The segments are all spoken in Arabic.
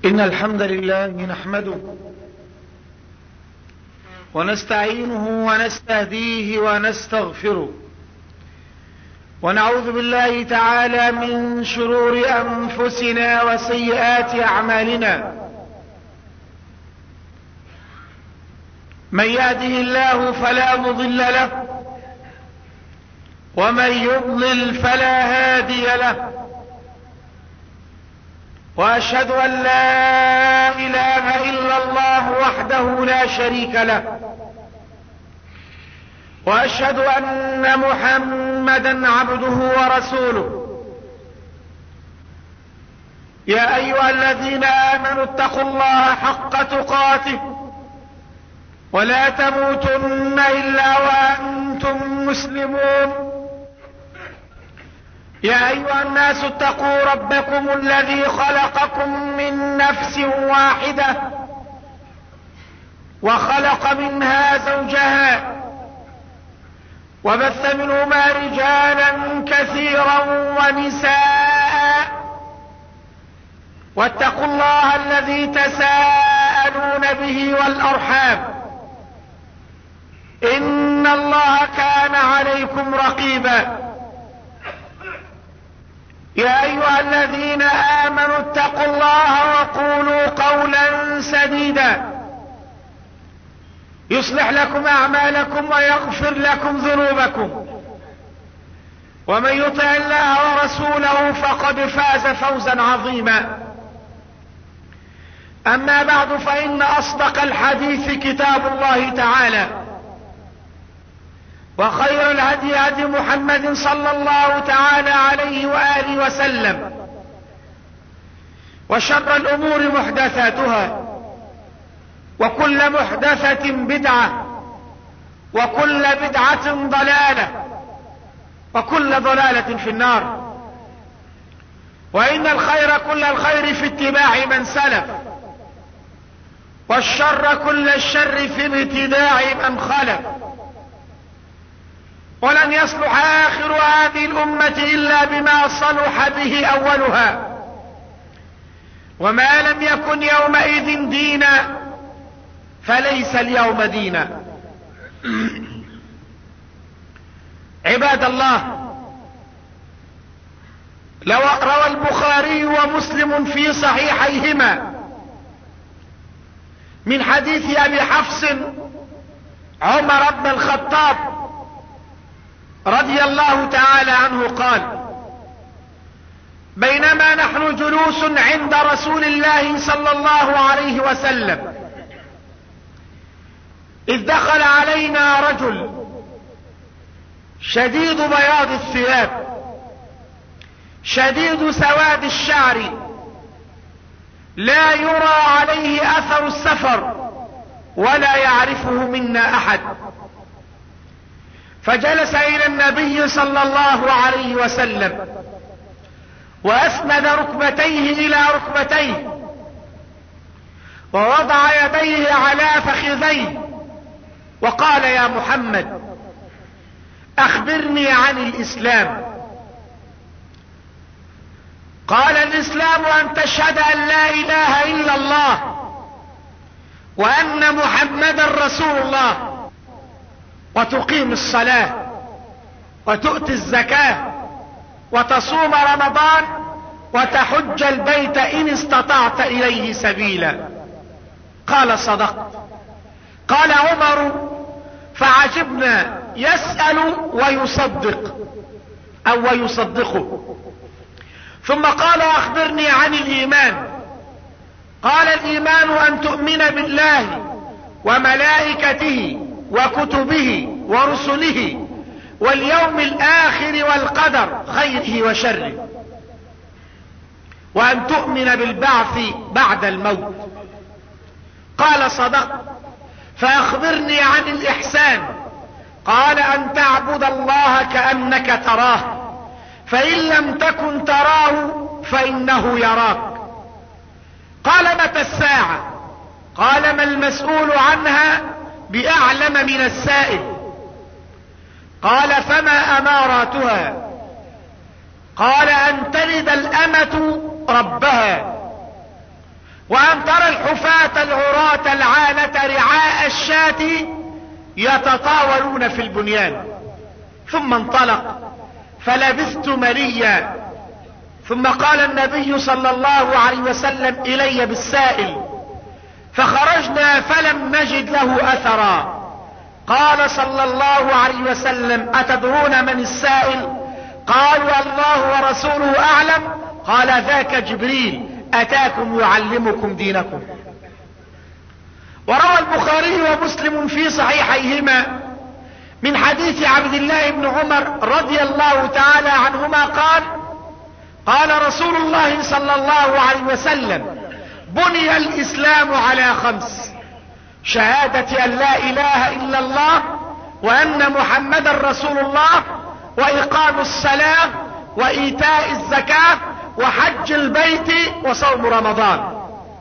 إن الحمد لله نحمده ونستعينه ونستهديه ونستغفره، ونعوذ بالله تعالى من شرور أنفسنا وسيئات أعمالنا. من يهده الله فلا مضل له، ومن يضلل فلا هادي له، وأشهد أن لا إله إلا الله وحده لا شريك له، وأشهد أن محمدا عبده ورسوله. يا أيها الذين آمنوا اتقوا الله حق تقاته ولا تموتن إلا وأنتم مسلمون. يا أيها الناس اتقوا ربكم الذي خلقكم من نفس واحدة وخلق منها زوجها وبث منهما رجالا كثيرا ونساء، واتقوا الله الذي تساءلون به والأرحام، إن الله كان عليكم رقيبا. يا أيها الذين آمنوا اتقوا الله وقولوا قولا سديدا يصلح لكم أعمالكم ويغفر لكم ذنوبكم، ومن يطع الله ورسوله فقد فاز فوزا عظيما. أما بعد، فإن أصدق الحديث كتاب الله تعالى، وخير الهدي هدي محمد صلى الله تعالى عليه وآله وسلم، وشر الأمور محدثاتها، وكل محدثة بدعة، وكل بدعة ضلالة، وكل ضلالة في النار. وإن الخير كل الخير في اتباع من سلف، والشر كل الشر في ابتداع من خلف. ولن يصلح آخر هذه الأمة إلا بما صلح به أولها، وما لم يكن يومئذ دينا فليس اليوم دينا. عباد الله، روى البخاري ومسلم في صحيحيهما من حديث أبي حفص عمر بن الخطاب رضي الله تعالى عنه قال: بينما نحن جلوس عند رسول الله صلى الله عليه وسلم إذ دخل علينا رجل شديد بياض الثياب شديد سواد الشعر، لا يرى عليه أثر السفر ولا يعرفه منا أحد. فجلس إلى النبي صلى الله عليه وسلم وأسند ركبتيه إلى ركبتيه، ووضع يديه على فخذيه، وقال: يا محمد، أخبرني عن الإسلام. قال: الإسلام أن تشهد أن لا إله إلا الله وأن محمدا رسول الله، وتقيم الصلاة، وتؤتي الزكاة، وتصوم رمضان، وتحج البيت إن استطعت إليه سبيلا. قال: صدقت. قال عمر: فعجبنا، يسأل ويصدق أو ويصدقه. ثم قال: أخبرني عن الإيمان. قال: الإيمان أن تؤمن بالله وملائكته وكتبه ورسله واليوم الآخر والقدر خيره وشره، وأن تؤمن بالبعث بعد الموت. قال: صدقت. فأخبرني عن الإحسان. قال: أن تعبد الله كأنك تراه، فإن لم تكن تراه فإنه يراك. قال: متى الساعة؟ قال: ما المسؤول عنها بأعلم من السائل. قال: فما أماراتها؟ قال: أن تلد الأمة ربها، وأن ترى الحفاة العراة العالة رعاء الشاة يتطاولون في البنيان. ثم انطلق فلبثت مليا، ثم قال النبي صلى الله عليه وسلم إلي بالسائل، فخرجنا فلم نجد له أثرا. قال صلى الله عليه وسلم: أتدرون من السائل؟ قالوا: الله ورسوله أعلم. قال: ذاك جبريل أتاكم يعلمكم دينكم. وروى البخاري ومسلم في صحيحيهما من حديث عبد الله بن عمر رضي الله تعالى عنهما قال: قال رسول الله صلى الله عليه وسلم: بني الإسلام على 5: شهادة أن لا إله إلا الله وأن محمدا رسول الله، وإقام الصلاة، وإيتاء الزكاة، وحج البيت، وصوم رمضان.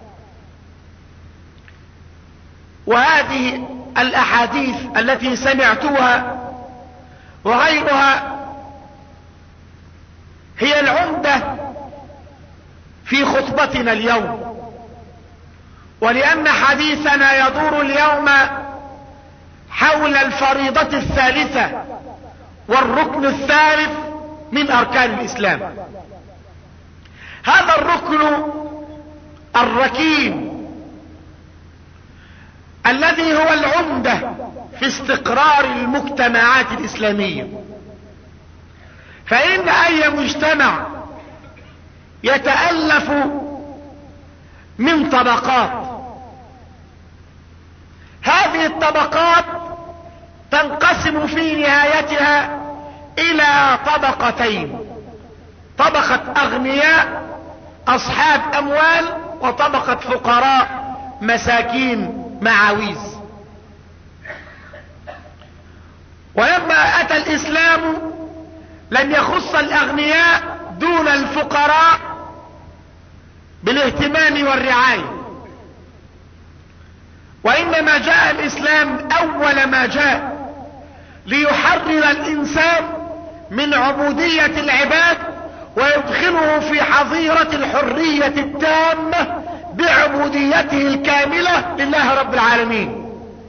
وهذه الأحاديث التي سمعتوها وغيرها هي العمدة في خطبتنا اليوم، ولأن حديثنا يدور اليوم حول الفريضة الثالثة والركن الثالث من أركان الإسلام. هذا الركن الركين الذي هو العمدة في استقرار المجتمعات الإسلامية. فإن أي مجتمع يتألف من طبقات، هذه الطبقات تنقسم في نهايتها إلى طبقتين: طبقة أغنياء أصحاب أموال، وطبقة فقراء مساكين معاويز. ولما أتى الإسلام لم يخص الأغنياء دون الفقراء بالاهتمام والرعاية، وإنما جاء الإسلام أول ما جاء ليحرر الإنسان من عبودية العباد ويدخله في حظيرة الحرية التامة بعبوديته الكاملة لله رب العالمين.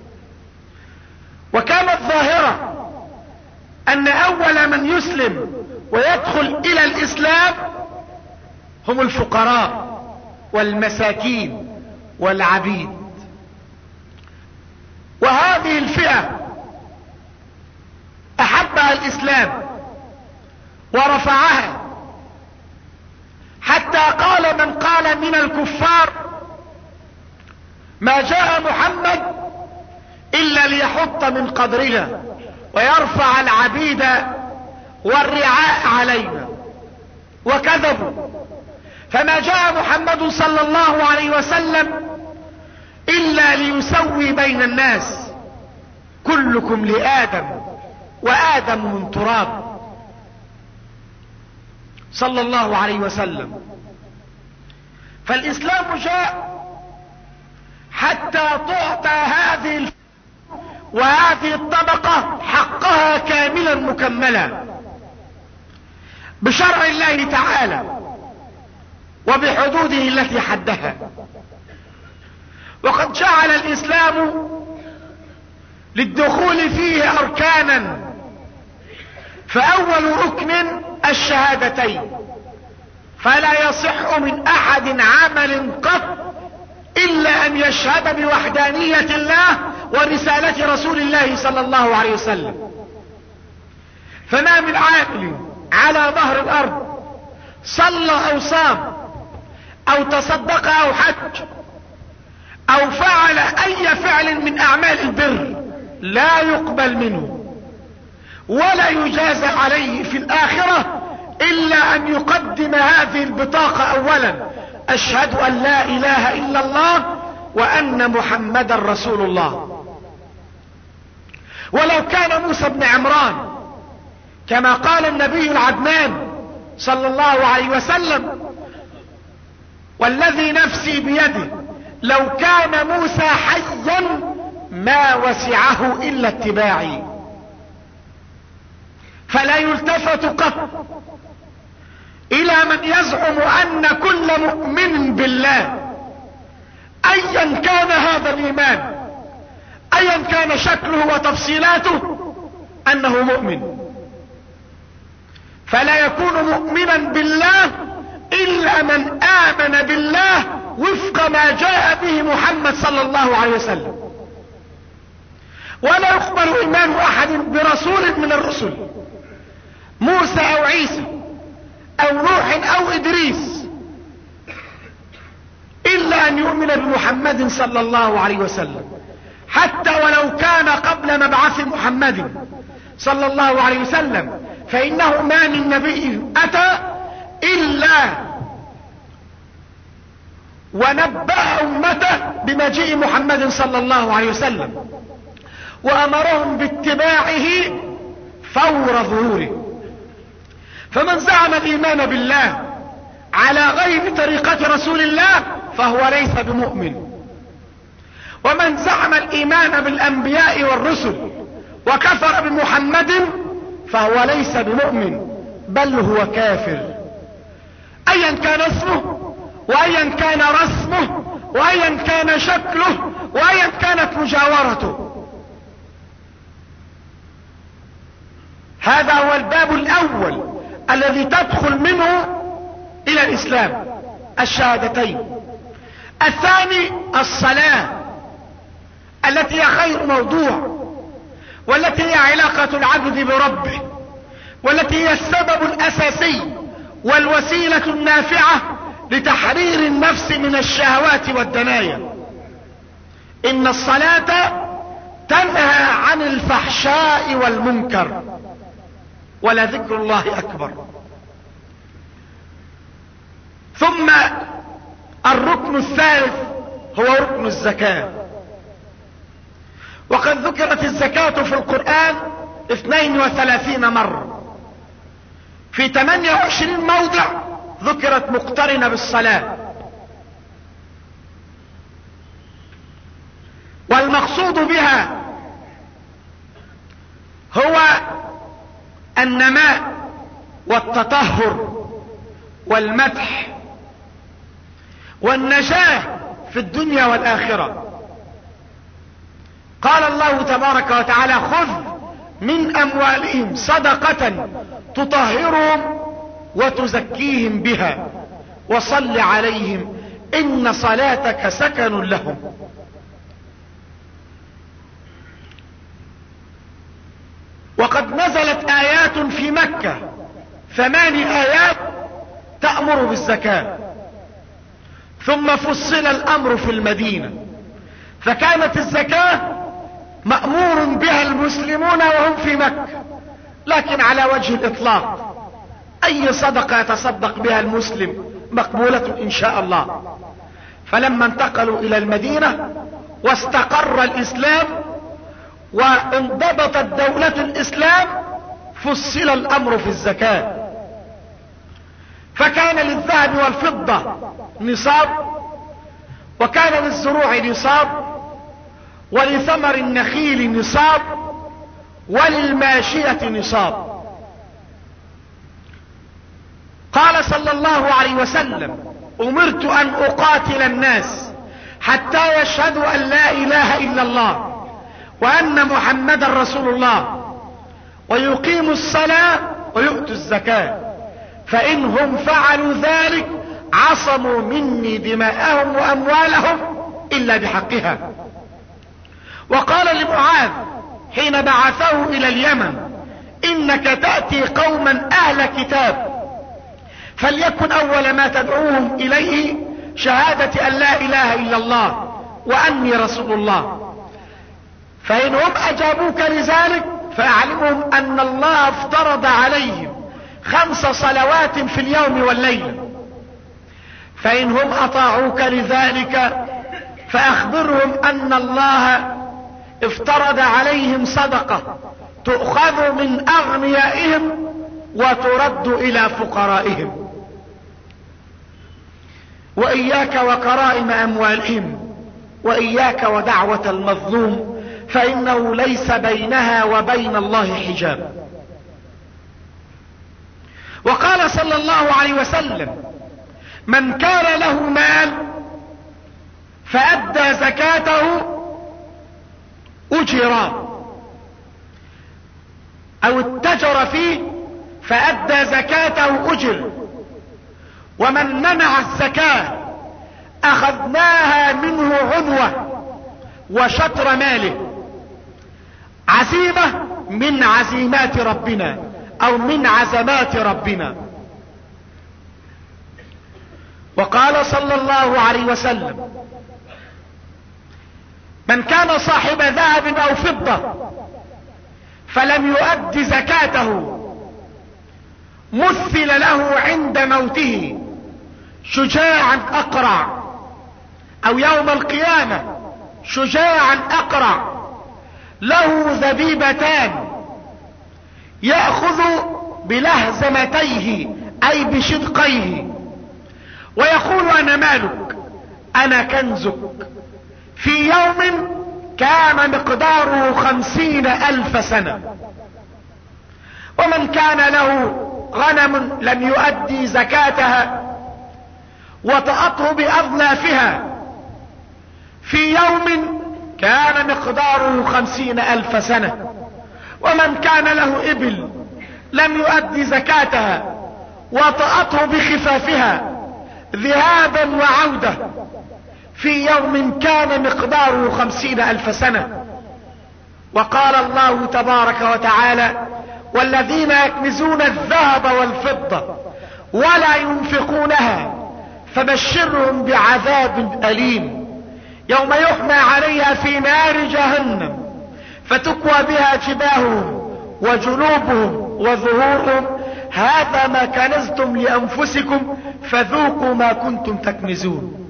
وكانت ظاهرة أن أول من يسلم ويدخل إلى الإسلام هم الفقراء والمساكين والعبيد. وهذه الفئة أحبها الإسلام ورفعها، حتى قال من قال من الكفار: ما جاء محمد إلا ليحط من قدرنا ويرفع العبيد والرعاء علينا. وكذبوا، فما جاء محمد صلى الله عليه وسلم إلا ليسوي بين الناس: كلكم لآدم وآدم من تراب. صلى الله عليه وسلم. فالإسلام جاء حتى تعطى هذه وهذه الطبقة حقها كاملا مكملا بشرع الله تعالى وبحدوده التي حدها. وقد جعل الإسلام للدخول فيه أركانا، فأول ركن الشهادتين، فلا يصح من أحد عمل قط إلا أن يشهد بوحدانية الله ورسالة رسول الله صلى الله عليه وسلم. فما من عامل على ظهر الأرض صلى أو صام أو تصدق أو حج أو فعل أي فعل من أعمال البر لا يقبل منه ولا يجازى عليه في الآخرة إلا أن يقدم هذه البطاقة أولا: أشهد أن لا إله إلا الله وأن محمدا رسول الله. ولو كان موسى بن عمران كما قال النبي العدنان صلى الله عليه وسلم: والذي نفسي بيده لو كان موسى حيا ما وسعه إلا اتباعي. فلا يلتفت قط إلى من يزعم أن كل مؤمن بالله ايا كان هذا الايمان، ايا كان شكله وتفصيلاته، انه مؤمن. فلا يكون مؤمنا بالله الا من امن بالله وفق ما جاء به محمد صلى الله عليه وسلم. ولا يقبل ايمان احد برسول من الرسل، موسى او عيسى او نوح او ادريس، الا ان يؤمن بمحمد صلى الله عليه وسلم، حتى ولو كان قبل مبعث محمد صلى الله عليه وسلم، فانه ما من نبي اتى الا ونبأ امته بمجيء محمد صلى الله عليه وسلم، وامرهم باتباعه فور ظهوره. فمن زعم الايمان بالله على غير طريقة رسول الله فهو ليس بمؤمن، ومن زعم الايمان بالانبياء والرسل وكفر بمحمد فهو ليس بمؤمن، بل هو كافر، ايا كان اسمه وايا كان رسمه وايا كان شكله وايا كانت مجاورته. هذا هو الباب الاول الذي تدخل منه الى الاسلام، الشهادتين. الثاني الصلاة، التي هي خير موضوع، والتي هي علاقة العبد بربه، والتي هي السبب الاساسي والوسيلة النافعة لتحرير النفس من الشهوات والدنايا. ان الصلاة تنهى عن الفحشاء والمنكر، ولذكر الله اكبر. ثم الركن الثالث هو ركن الزكاة، وقد ذكرت الزكاة في القرآن 32 مرة، في 28 موضع ذكرت مقترنة بالصلاة. والمقصود بها هو النماء والتطهر والمدح والنجاة في الدنيا والآخرة. قال الله تبارك وتعالى: خذ من أموالهم صدقة تطهرهم وتزكيهم بها وصل عليهم إن صلاتك سكن لهم. وقد نزلت آيات في مكة 8 آيات تأمر بالزكاة، ثم فصل الأمر في المدينة، فكانت الزكاة مأمور بها المسلمون وهم في مكة، لكن على وجه الإطلاق، أي صدقة يتصدق بها المسلم مقبولة إن شاء الله. فلما انتقلوا إلى المدينة واستقر الإسلام وانضبطت دولة الإسلام فصل الأمر في الزكاة، فكان للذهب والفضة نصاب، وكان للزروع نصاب، ولثمر النخيل نصاب، وللماشية نصاب. قال صلى الله عليه وسلم: أمرت أن أقاتل الناس حتى يشهدوا أن لا إله إلا الله وأن محمدا رسول الله ويقيموا الصلاة ويؤتوا الزكاة، فإنهم فعلوا ذلك عصموا مني دماءهم وأموالهم إلا بحقها. وقال لمعاذ حين بعثه إلى اليمن: إنك تأتي قوما أهل كتاب، فليكن أول ما تدعوهم إليه شهادة أن لا إله إلا الله وأني رسول الله، فإنهم أجابوك لذلك فأعلمهم أن الله افترض عليهم 5 صلوات في اليوم والليلة، فإنهم أطاعوك لذلك فأخبرهم أن الله افترض عليهم صدقة تؤخذ من أغنيائهم وترد إلى فقرائهم، وإياك وكرائم أموالهم، وإياك ودعوة المظلوم، فإنه ليس بينها وبين الله حجاب. وقال صلى الله عليه وسلم: من كان له مال فأدى زكاته أجر، أو اتجر فيه فأدى زكاته أجر. ومن منع الزكاة أخذناها منه عنوة وشطر ماله، عزيمة من عزيمات ربنا أو من عزمات ربنا. وقال صلى الله عليه وسلم: من كان صاحب ذهب أو فضة فلم يؤد زكاته مثل له عند موته شجاعا أقرع، أو يوم القيامة شجاعا أقرع له ذبيبتان يأخذ بلهزمتيه أي بشدقيه ويقول: أنا مالك، أنا كنزك، في يوم كان مقداره 50,000 سنة. ومن كان له غنم لم يؤدي زكاتها وطأته بأظلافها في يوم كان مقداره 50,000 سنة. ومن كان له إبل لم يؤدي زكاتها وطأته بخفافها ذهابا وعودة في يوم كان مقداره 50,000 سنة. وقال الله تبارك وتعالى: والذين يكنزون الذهب والفضة ولا ينفقونها فبشرهم بعذاب أليم يوم يحمى عليها في نار جهنم فتكوى بها جباههم وجنوبهم وظهورهم هذا ما كنزتم لأنفسكم فذوقوا ما كنتم تكنزون.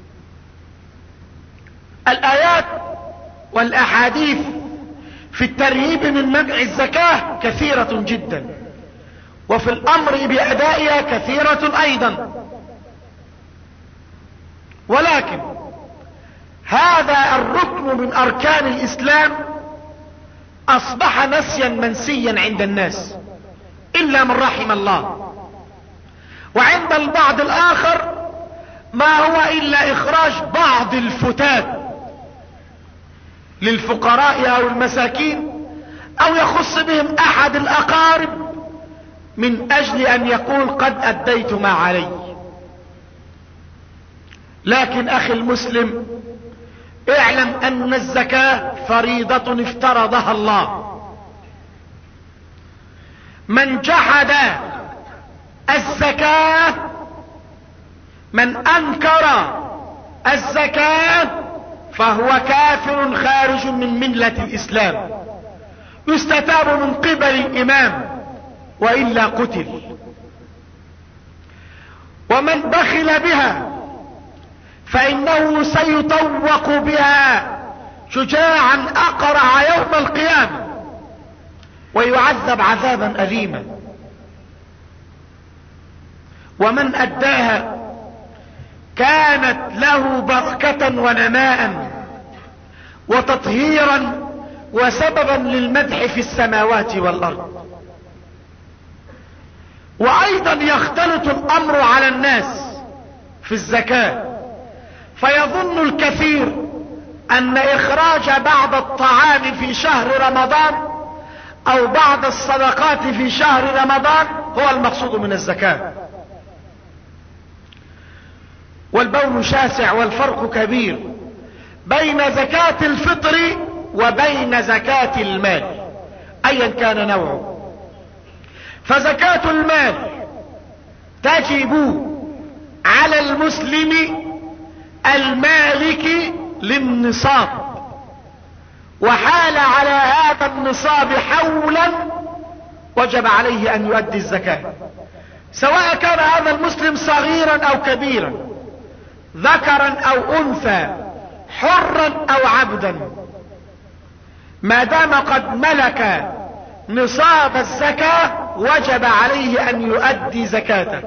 الآيات والأحاديث في الترهيب من منع الزكاة كثيرة جدا، وفي الأمر بأدائها كثيرة أيضا. ولكن هذا الركن من أركان الإسلام أصبح نسيا منسيا عند الناس إلا من رحم الله. وعند البعض الآخر ما هو إلا إخراج بعض الفتات للفقراء أو المساكين، أو يخص بهم أحد الأقارب من أجل أن يقول: قد أديت ما علي. لكن أخي المسلم، اعلم أن الزكاة فريضة افترضها الله. من جحد الزكاة، من أنكر الزكاة فهو كافر خارج من ملة الإسلام، يستتاب من قبل الإمام وإلا قتل. ومن بخل بها فإنه سيطوق بها شجاعا أقرع يوم القيامة ويعذب عذابا أليما. ومن أداها كانت له بركة ونماء وتطهيرا وسببا للمدح في السماوات والأرض. وأيضا يختلط الأمر على الناس في الزكاة، فيظن الكثير أن إخراج بعض الطعام في شهر رمضان أو بعض الصدقات في شهر رمضان هو المقصود من الزكاة. والبون شاسع والفرق كبير بين زكاة الفطر وبين زكاة المال أيا كان نوعه. فزكاة المال تجب على المسلم المالك للنصاب، وحال على هذا النصاب حولا وجب عليه أن يؤدي الزكاة، سواء كان هذا المسلم صغيرا أو كبيرا، ذكرا أو أنثى، حرا أو عبدا، ما دام قد ملك نصاب الزكاة وجب عليه أن يؤدي زكاته.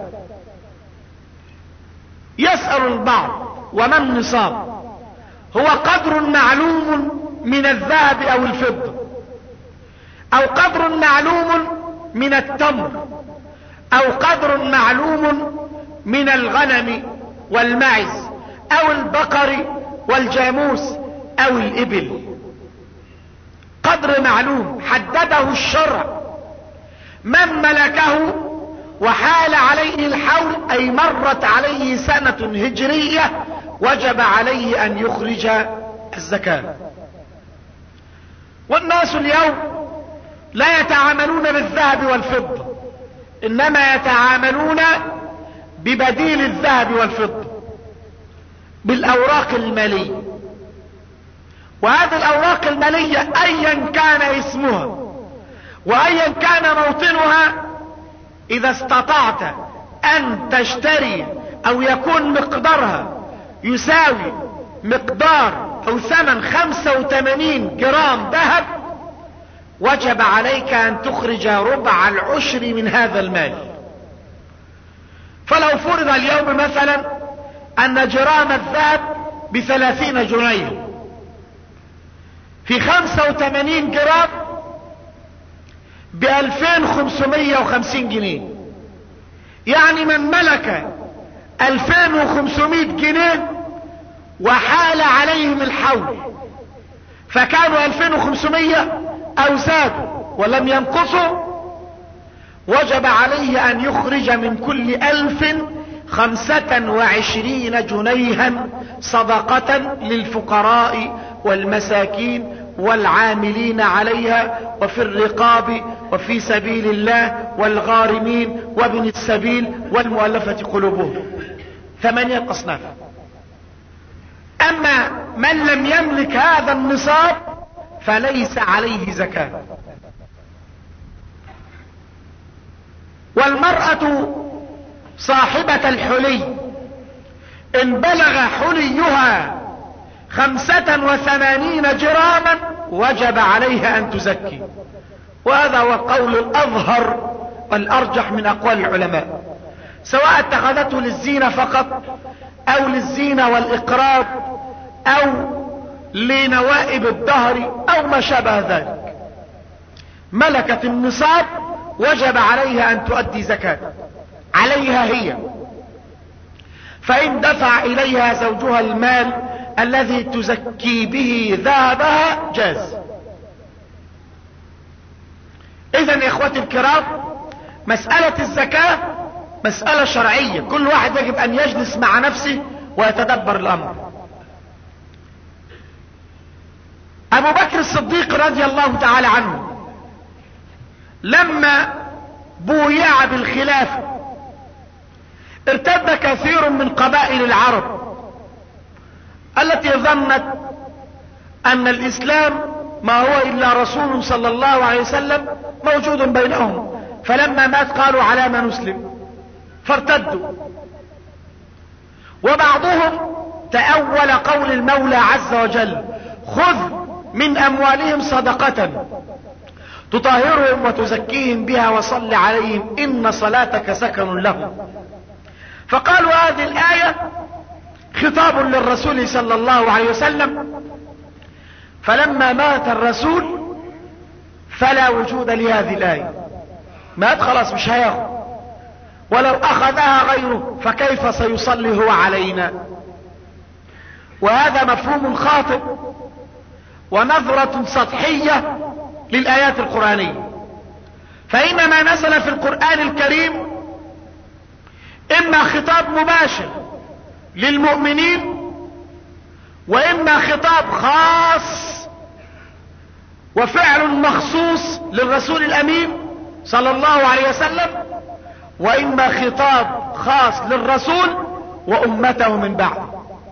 يسأل البعض: وما النصاب؟ هو قدر معلوم من الذهب أو الفضة، أو قدر معلوم من التمر، أو قدر معلوم من الغنم والمعز أو البقر والجاموس او الابل، قدر معلوم حدده الشرع. من ملكه وحال عليه الحول اي مرت عليه سنة هجرية وجب عليه ان يخرج الزكاة. والناس اليوم لا يتعاملون بالذهب والفضة، انما يتعاملون ببديل الذهب والفضة، بالاوراق المالية. وهذه الاوراق المالية ايا كان اسمها وايا كان موطنها، اذا استطعت ان تشتري او يكون مقدارها يساوي مقدار او ثمن 85 جرام ذهب، وجب عليك ان تخرج ربع العشر من هذا المال. فلو فرض اليوم مثلا ان جرام الذهب ب30 جنيه، في 85 جرام ب2550 جنيه، يعني من ملك 2500 جنيه وحال عليهم الحول فكانوا 2500 او زادوا ولم ينقصوا، وجب عليه ان يخرج من كل 1000 25 جنيها صدقة للفقراء والمساكين والعاملين عليها وفي الرقاب وفي سبيل الله والغارمين وابن السبيل والمؤلفة قلوبهم، 8 اصناف. اما من لم يملك هذا النصاب فليس عليه زكاة. والمرأة صاحبة الحلي ان بلغ حليها 85 جراما وجب عليها ان تزكي، وهذا هو القول الاظهر والارجح من اقوال العلماء، سواء اتخذته للزينة فقط او للزينة والاقراض او لنوائب الدهر او ما شابه ذلك. ملكت النصاب وجب عليها ان تؤدي زكاة عليها هي، فان دفع اليها زوجها المال الذي تزكي به ذهبها جاز. اذن يا اخوتي الكرام، مسألة الزكاة مسألة شرعية، كل واحد يجب ان يجلس مع نفسه ويتدبر الامر. ابو بكر الصديق رضي الله تعالى عنه لما بويع بالخلافة ارتد كثير من قبائل العرب التي ظنت ان الاسلام ما هو الا رسول صلى الله عليه وسلم موجود بينهم، فلما مات قالوا على ما نسلم فارتدوا. وبعضهم تأول قول المولى عز وجل: خذ من اموالهم صدقة تطهرهم وتزكيهم بها وصل عليهم ان صلاتك سكن لهم. فقالوا هذه الآية خطاب للرسول صلى الله عليه وسلم، فلما مات الرسول فلا وجود لهذه الآية، مات خلاص مش هياخد، ولو اخذها غيره فكيف سيصلي هو علينا؟ وهذا مفهوم خاطئ ونظرة سطحية للآيات القرآنية. فإنما نزل في القرآن الكريم إما خطاب مباشر للمؤمنين، وإما خطاب خاص وفعل مخصوص للرسول الأمين صلى الله عليه وسلم، وإما خطاب خاص للرسول وأمته من بعده.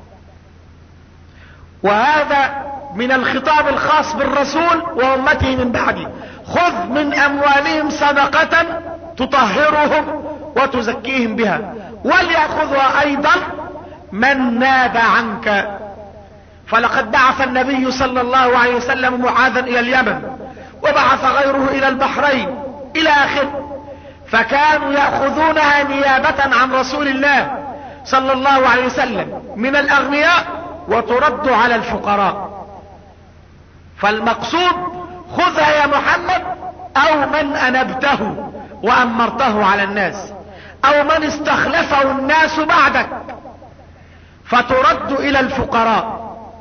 وهذا من الخطاب الخاص بالرسول وأمته من بعده: خذ من أموالهم صدقة تطهرهم وتزكيهم بها، وليأخذها أيضا من ناب عنك. فلقد بعث النبي صلى الله عليه وسلم معاذا إلى اليمن، وبعث غيره إلى البحرين إلى آخره، فكانوا يأخذونها نيابة عن رسول الله صلى الله عليه وسلم من الأغنياء وترد على الفقراء. فالمقصود: خذها يا محمد، او من انبته وامرته على الناس، او من استخلفه الناس بعدك، فترد الى الفقراء.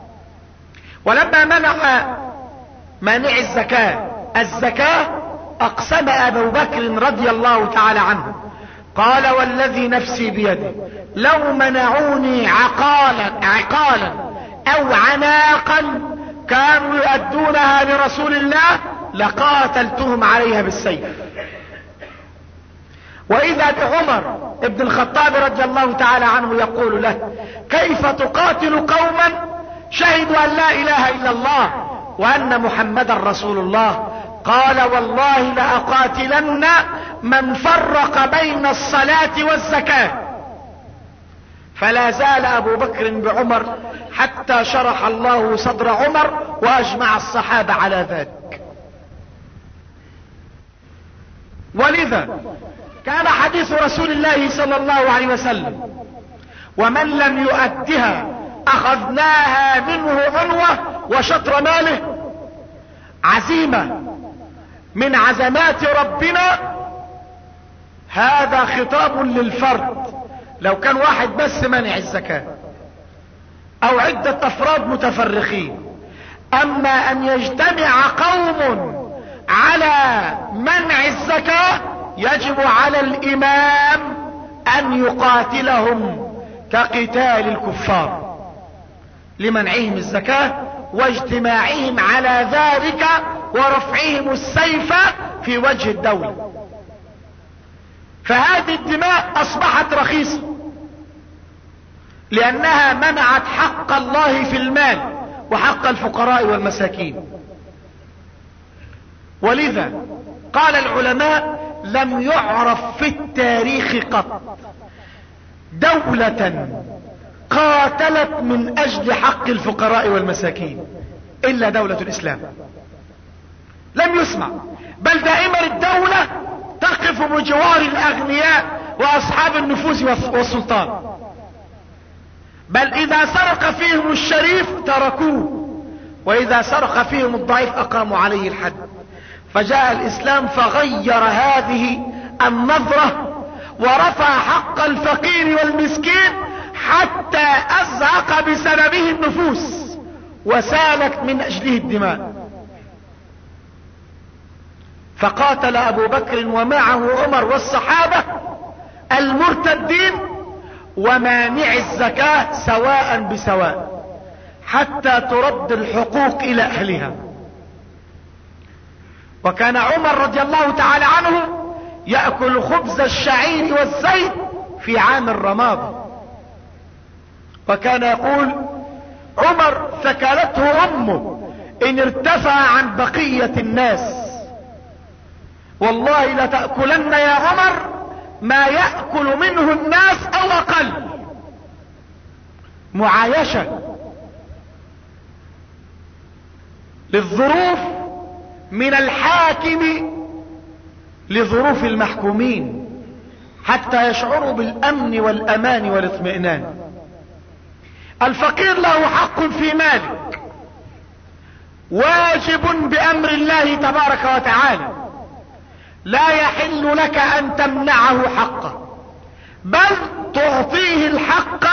ولما منع مانع الزكاة اقسم ابو بكر رضي الله تعالى عنه قال والذي نفسي بيده لو منعوني عقالا او عناقا كانوا يؤدونها لرسول الله لقاتلتهم عليها بالسيف. واذا بعمر ابن الخطاب رضي الله تعالى عنه يقول له كيف تقاتل قوما شهدوا ان لا اله الا الله وان محمدا رسول الله؟ قال والله لأقاتلن من فرق بين الصلاة والزكاة. فلا زال ابو بكر بعمر حتى شرح الله صدر عمر واجمع الصحابة على ذلك. ولذا كان حديث رسول الله صلى الله عليه وسلم ومن لم يؤدها اخذناها منه عنوة وشطر ماله عزيمة من عزمات ربنا. هذا خطاب للفرد، لو كان واحد بس منع الزكاة او عدة افراد متفرقين. اما ان يجتمع قوم على منع الزكاة يجب على الامام ان يقاتلهم كقتال الكفار لمنعهم الزكاة واجتماعهم على ذلك ورفعهم السيف في وجه الدولة. فهذه الدماء اصبحت رخيصة لانها منعت حق الله في المال وحق الفقراء والمساكين. ولذا قال العلماء لم يعرف في التاريخ قط دولة قاتلت من اجل حق الفقراء والمساكين الا دولة الاسلام، لم يسمع. بل دائما الدولة تقف بجوار الاغنياء واصحاب النفوذ والسلطان، بل اذا سرق فيهم الشريف تركوه واذا سرق فيهم الضعيف اقاموا عليه الحد. فجاء الاسلام فغير هذه النظرة ورفع حق الفقير والمسكين حتى ازهق بسببه النفوس وسالت من اجله الدماء. فقاتل ابو بكر ومعه عمر والصحابة المرتدين ومانع الزكاة سواء بسواء حتى ترد الحقوق الى اهلها. وكان عمر رضي الله تعالى عنه يأكل خبز الشعير والزيت في عام الرماد، وكان يقول عمر ثكلته امه ان ارتفع عن بقية الناس والله لتأكلن يا عمر ما يأكل منه الناس او اقل. معايشة للظروف من الحاكم لظروف المحكومين حتى يشعروا بالامن والامان والاطمئنان. الفقير له حق في مالك واجب بامر الله تبارك وتعالى، لا يحل لك ان تمنعه حقه بل تعطيه الحق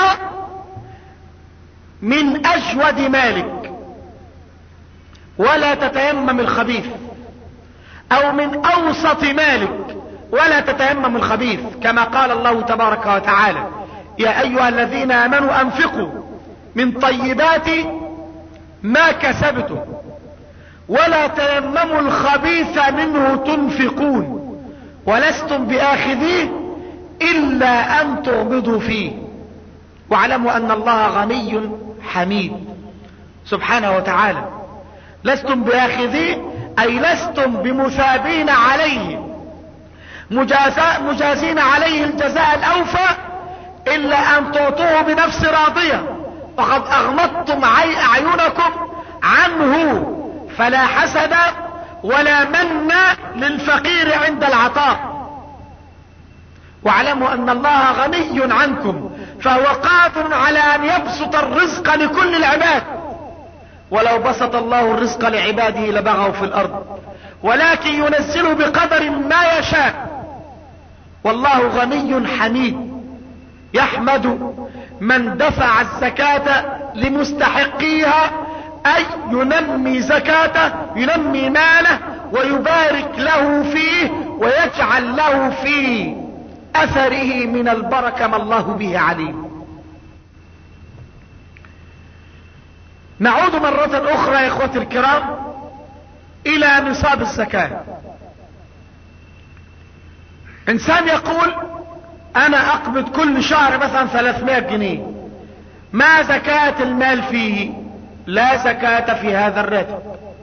من اجود مالك، ولا تتيمم الخبيث، او من اوسط مالك ولا تتيمم الخبيث، كما قال الله تبارك وتعالى يا ايها الذين امنوا انفقوا من طيبات ما كسبتم ولا تيمموا الخبيث منه تنفقون ولستم باخذيه الا ان تغمضوا فيه واعلموا ان الله غني حميد سبحانه وتعالى. لستم باخذيه اي لستم بمثابين عليه مجازين عليه الجزاء الاوفى الا ان تعطوه بنفس راضية وقد اغمضتم اعينكم عنه. فلا حسد ولا من للفقير عند العطاء، واعلموا ان الله غني عنكم فهو قادر على ان يبسط الرزق لكل العباد، ولو بسط الله الرزق لعباده لبغوا في الارض ولكن ينزل بقدر ما يشاء والله غني حميد. يحمد من دفع الزكاة لمستحقيها اي ينمي زكاته، ينمي ماله ويبارك له فيه ويجعل له في اثره من البركة ما الله به عليم. نعود مرة اخرى يا اخوتي الكرام الى نصاب الزكاة. انسان يقول انا اقبض كل شهر مثلا 300 جنيه، ما زكاة المال فيه؟ لا زكاة في هذا الراتب.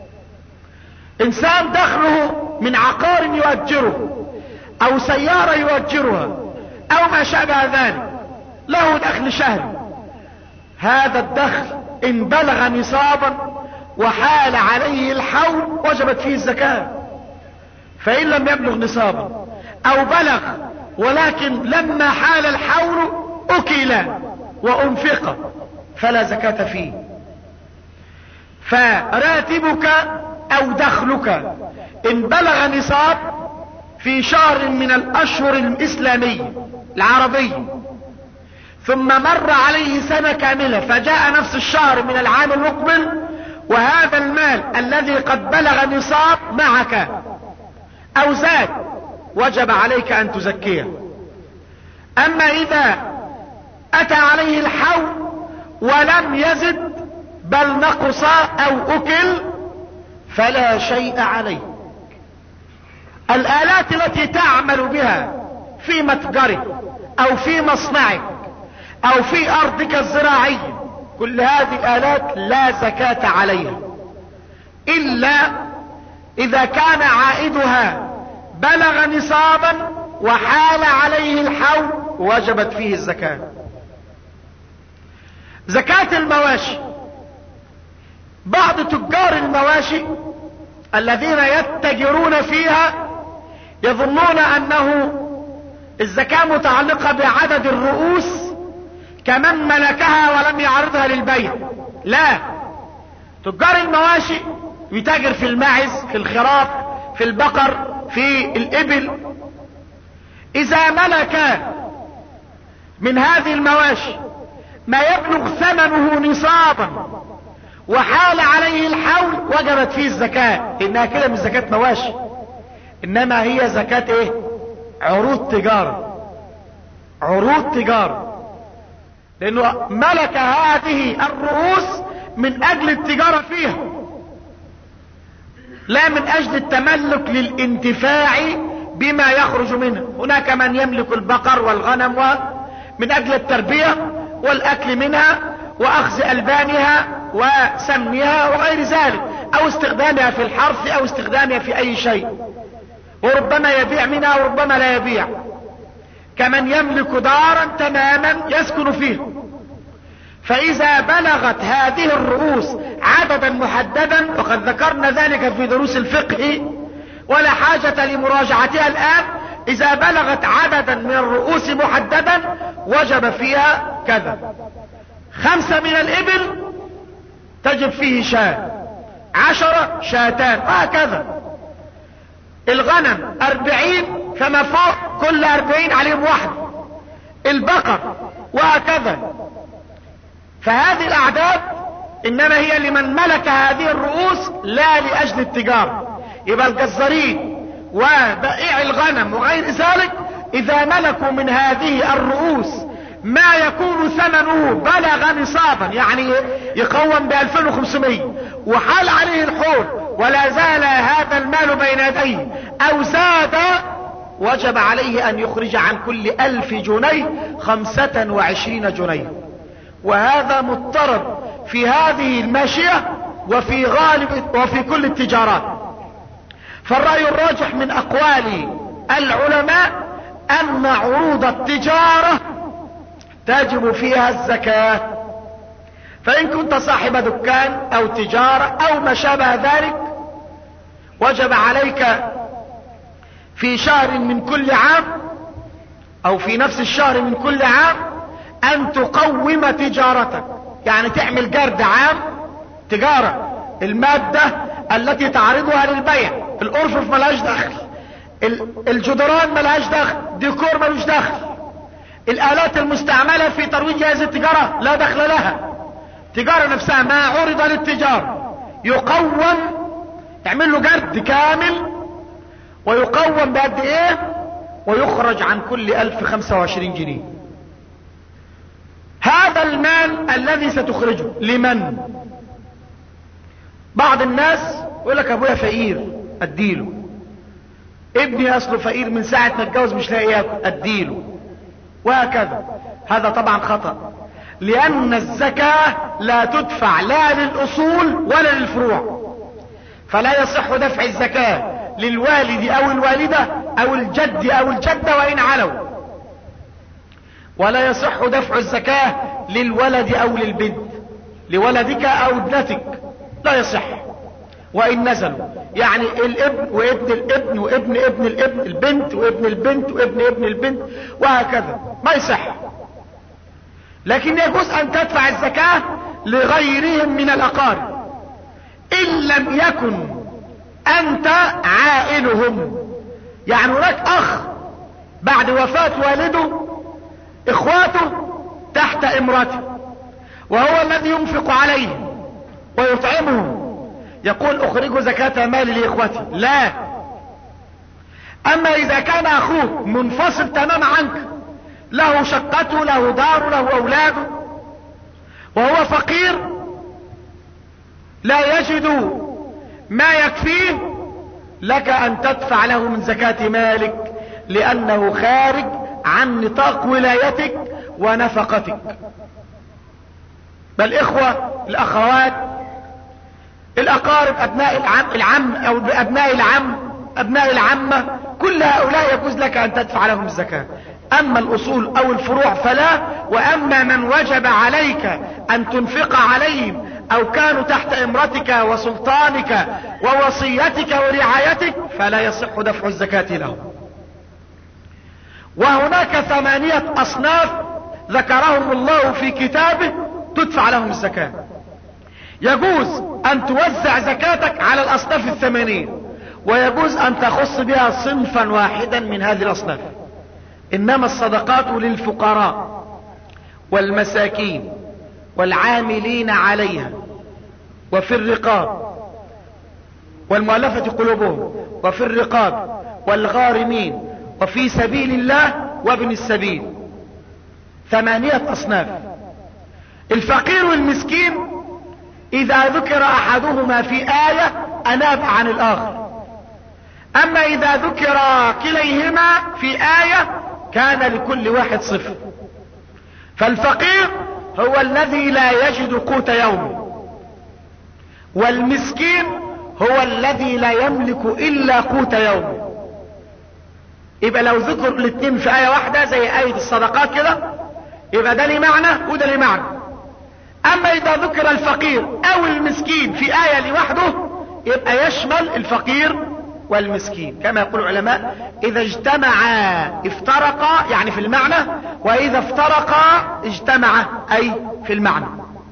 انسان دخله من عقار يؤجره او سيارة يؤجرها او ما شابه ذلك، له دخل شهري، هذا الدخل ان بلغ نصابا وحال عليه الحول وجبت فيه الزكاة. فان لم يبلغ نصابا او بلغ ولكن لما حال الحول اكل وانفق فلا زكاة فيه. فراتبك او دخلك ان بلغ نصاب في شهر من الاشهر الاسلامية العربية ثم مر عليه سنة كاملة فجاء نفس الشهر من العام المقبل وهذا المال الذي قد بلغ نصاب معك او زاد، وجب عليك ان تزكيه. اما اذا اتى عليه الحول ولم يزد بل نقص او اكل فلا شيء عليه. الالات التي تعمل بها في متجرك او في مصنعك او في ارضك الزراعية، كل هذه الالات لا زكاة عليها الا اذا كان عائدها بلغ نصابا وحال عليه الحول وجبت فيه الزكاة. زكاة المواشي، بعض تجار المواشي الذين يتجرون فيها يظنون انه الزكاة متعلقة بعدد الرؤوس كمن ملكها ولم يعرضها للبيع. لا، تجار المواشي يتاجر في الماعز، في الخراف، في البقر، في الابل، اذا ملك من هذه المواشي ما يبلغ ثمنه نصابا وحال عليه الحول وجبت فيه الزكاة. انها كده مش زكاة مواشي، انما هي زكاة ايه؟ عروض تجارة. عروض تجارة، لانه ملك هذه الرؤوس من اجل التجارة فيها، لا من اجل التملك للانتفاع بما يخرج منها. هناك من يملك البقر والغنم من اجل التربية والاكل منها واخذ البانها وسمنها وغير ذلك، او استخدامها في الحرث او استخدامها في اي شيء، وربما يبيع منها وربما لا يبيع. كمن يملك دارا تماما يسكن فيها. فاذا بلغت هذه الرؤوس عددا محددا، وقد ذكرنا ذلك في دروس الفقه ولا حاجة لمراجعتها الان، اذا بلغت عددا من الرؤوس محددا وجب فيها كذا. 5 من الابل تجب فيه شاة، 10 شاتان، وهكذا. الغنم 40 فما فوق كل 40 عليهم واحد، البقر وهكذا. فهذه الاعداد انما هي لمن ملك هذه الرؤوس لا لاجل التجارة. يبقى الجزارين وبائع الغنم وغير ذلك اذا ملكوا من هذه الرؤوس ما يكون ثمنه بلغ نصابا، يعني يقوم ب2500 وحال عليه الحول ولا زال هذا المال بين يديه او زاد، وجب عليه ان يخرج عن كل 1000 جنيه 25 جنيه. وهذا مضطرد في هذه الماشية وفي غالب وفي كل التجارات. فالرأي الراجح من اقوال العلماء ان عروض التجارة تجب فيها الزكاة. فان كنت صاحب دكان او تجارة او ما شابه ذلك وجب عليك في شهر من كل عام او في نفس الشهر من كل عام ان تقوم تجارتك، يعني تعمل جرد عام تجارة. المادة التي تعرضها للبيع، الارفف ملهاش دخل، الجدران ملهاش دخل، ديكور ملوش دخل، الالات المستعملة في ترويج هذه التجارة لا دخل لها. التجارة نفسها ما عرض للتجارة يقوم، يعمل له جرد كامل ويقوم بقد ايه، ويخرج عن كل 1025 جنيه. هذا المال الذي ستخرجه لمن؟ بعض الناس يقول لك ابويا فقير اديله، ابني اصله فقير من ساعة ما اتجوز مش لاقي ياكل اديله، وهكذا. هذا طبعا خطأ، لان الزكاة لا تدفع لا للاصول ولا للفروع، فلا يصح دفع الزكاة للوالد او الوالدة او الجد او الجدة وان علوا، ولا يصح دفع الزكاة للولد او للبنت، لولدك او ابنتك لا يصح وان نزلوا، يعني الابن وابن الابن وابن ابن الابن، البنت وابن البنت وابن ابن البنت، وهكذا ما يصح. لكن يجوز ان تدفع الزكاة لغيرهم من الاقارب ان لم يكن انت عائلهم. يعني هناك اخ بعد وفاة والده اخواته تحت امرته وهو الذي ينفق عليهم ويطعمهم، يقول اخرج زكاة مالي لاخوتي، لا. اما اذا كان اخوك منفصل تمام عنك، له شقته له داره له اولاده وهو فقير لا يجد ما يكفيه، لك ان تدفع له من زكاة مالك لانه خارج عن نطاق ولايتك ونفقتك. بل اخوة الاخوات الاقارب ابناء العم او ابناء العم ابناء العمة، كل هؤلاء يجوز لك ان تدفع لهم الزكاة. اما الاصول او الفروع فلا. واما من وجب عليك ان تنفق عليهم او كانوا تحت امرتك وسلطانك ووصيتك ورعايتك فلا يصح دفع الزكاة لهم. وهناك 8 اصناف ذكرهم الله في كتابه تدفع لهم الزكاة. يجوز ان توزع زكاتك على الاصناف 8، ويجوز ان تخص بها صنفا واحدا من هذه الاصناف. انما الصدقات للفقراء والمساكين والعاملين عليها وفي الرقاب والمؤلفة قلوبهم وفي الرقاب والغارمين وفي سبيل الله وابن السبيل. 8 اصناف. الفقير والمسكين اذا ذكر احدهما في آية اناب عن الاخر، اما اذا ذكر كليهما في آية كان لكل واحد صفر. فالفقير هو الذي لا يجد قوت يومه، والمسكين هو الذي لا يملك الا قوت يومه. يبقى لو ذكر الاثنين في آية واحدة زي آية الصدقات كده يبقى ده ليه معنى وده ليه معنى. اما اذا ذكر الفقير او المسكين في آية لوحده يبقى يشمل الفقير والمسكين، كما يقول العلماء اذا اجتمعا افترقا يعني في المعنى، واذا افترقا اجتمعا اي في المعنى.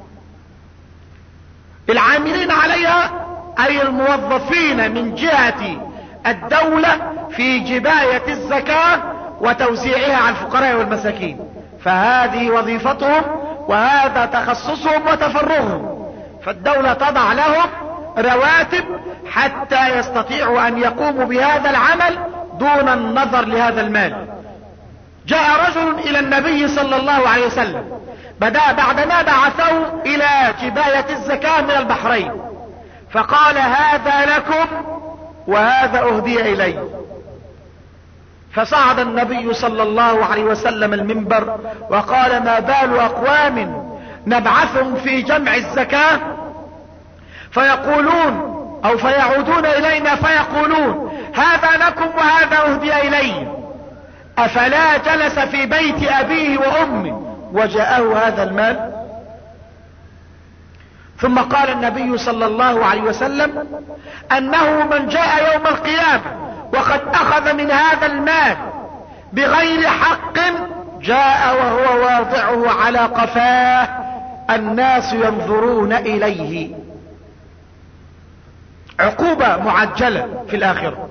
العاملين عليها اي الموظفين من جهة الدولة في جباية الزكاة وتوزيعها على الفقراء والمساكين، فهذه وظيفتهم وهذا تخصصهم وتفرغهم، فالدولة تضع لهم رواتب حتى يستطيعوا ان يقوموا بهذا العمل دون النظر لهذا المال. جاء رجل الى النبي صلى الله عليه وسلم بعدما بعثوا الى جباية الزكاة من البحرين، فقال هذا لكم وهذا اهدي الي. فصعد النبي صلى الله عليه وسلم المنبر وقال ما بال اقوام نبعثهم في جمع الزكاة فيقولون او فيعودون الينا فيقولون هذا لكم وهذا اهدي الي، افلا جلس في بيت ابيه وامه وجاءه هذا المال؟ ثم قال النبي صلى الله عليه وسلم انه من جاء يوم القيامة وقد اخذ من هذا المال بغير حق جاء وهو واضعه على قفاه الناس ينظرون اليه، عقوبة معجلة في الاخرة.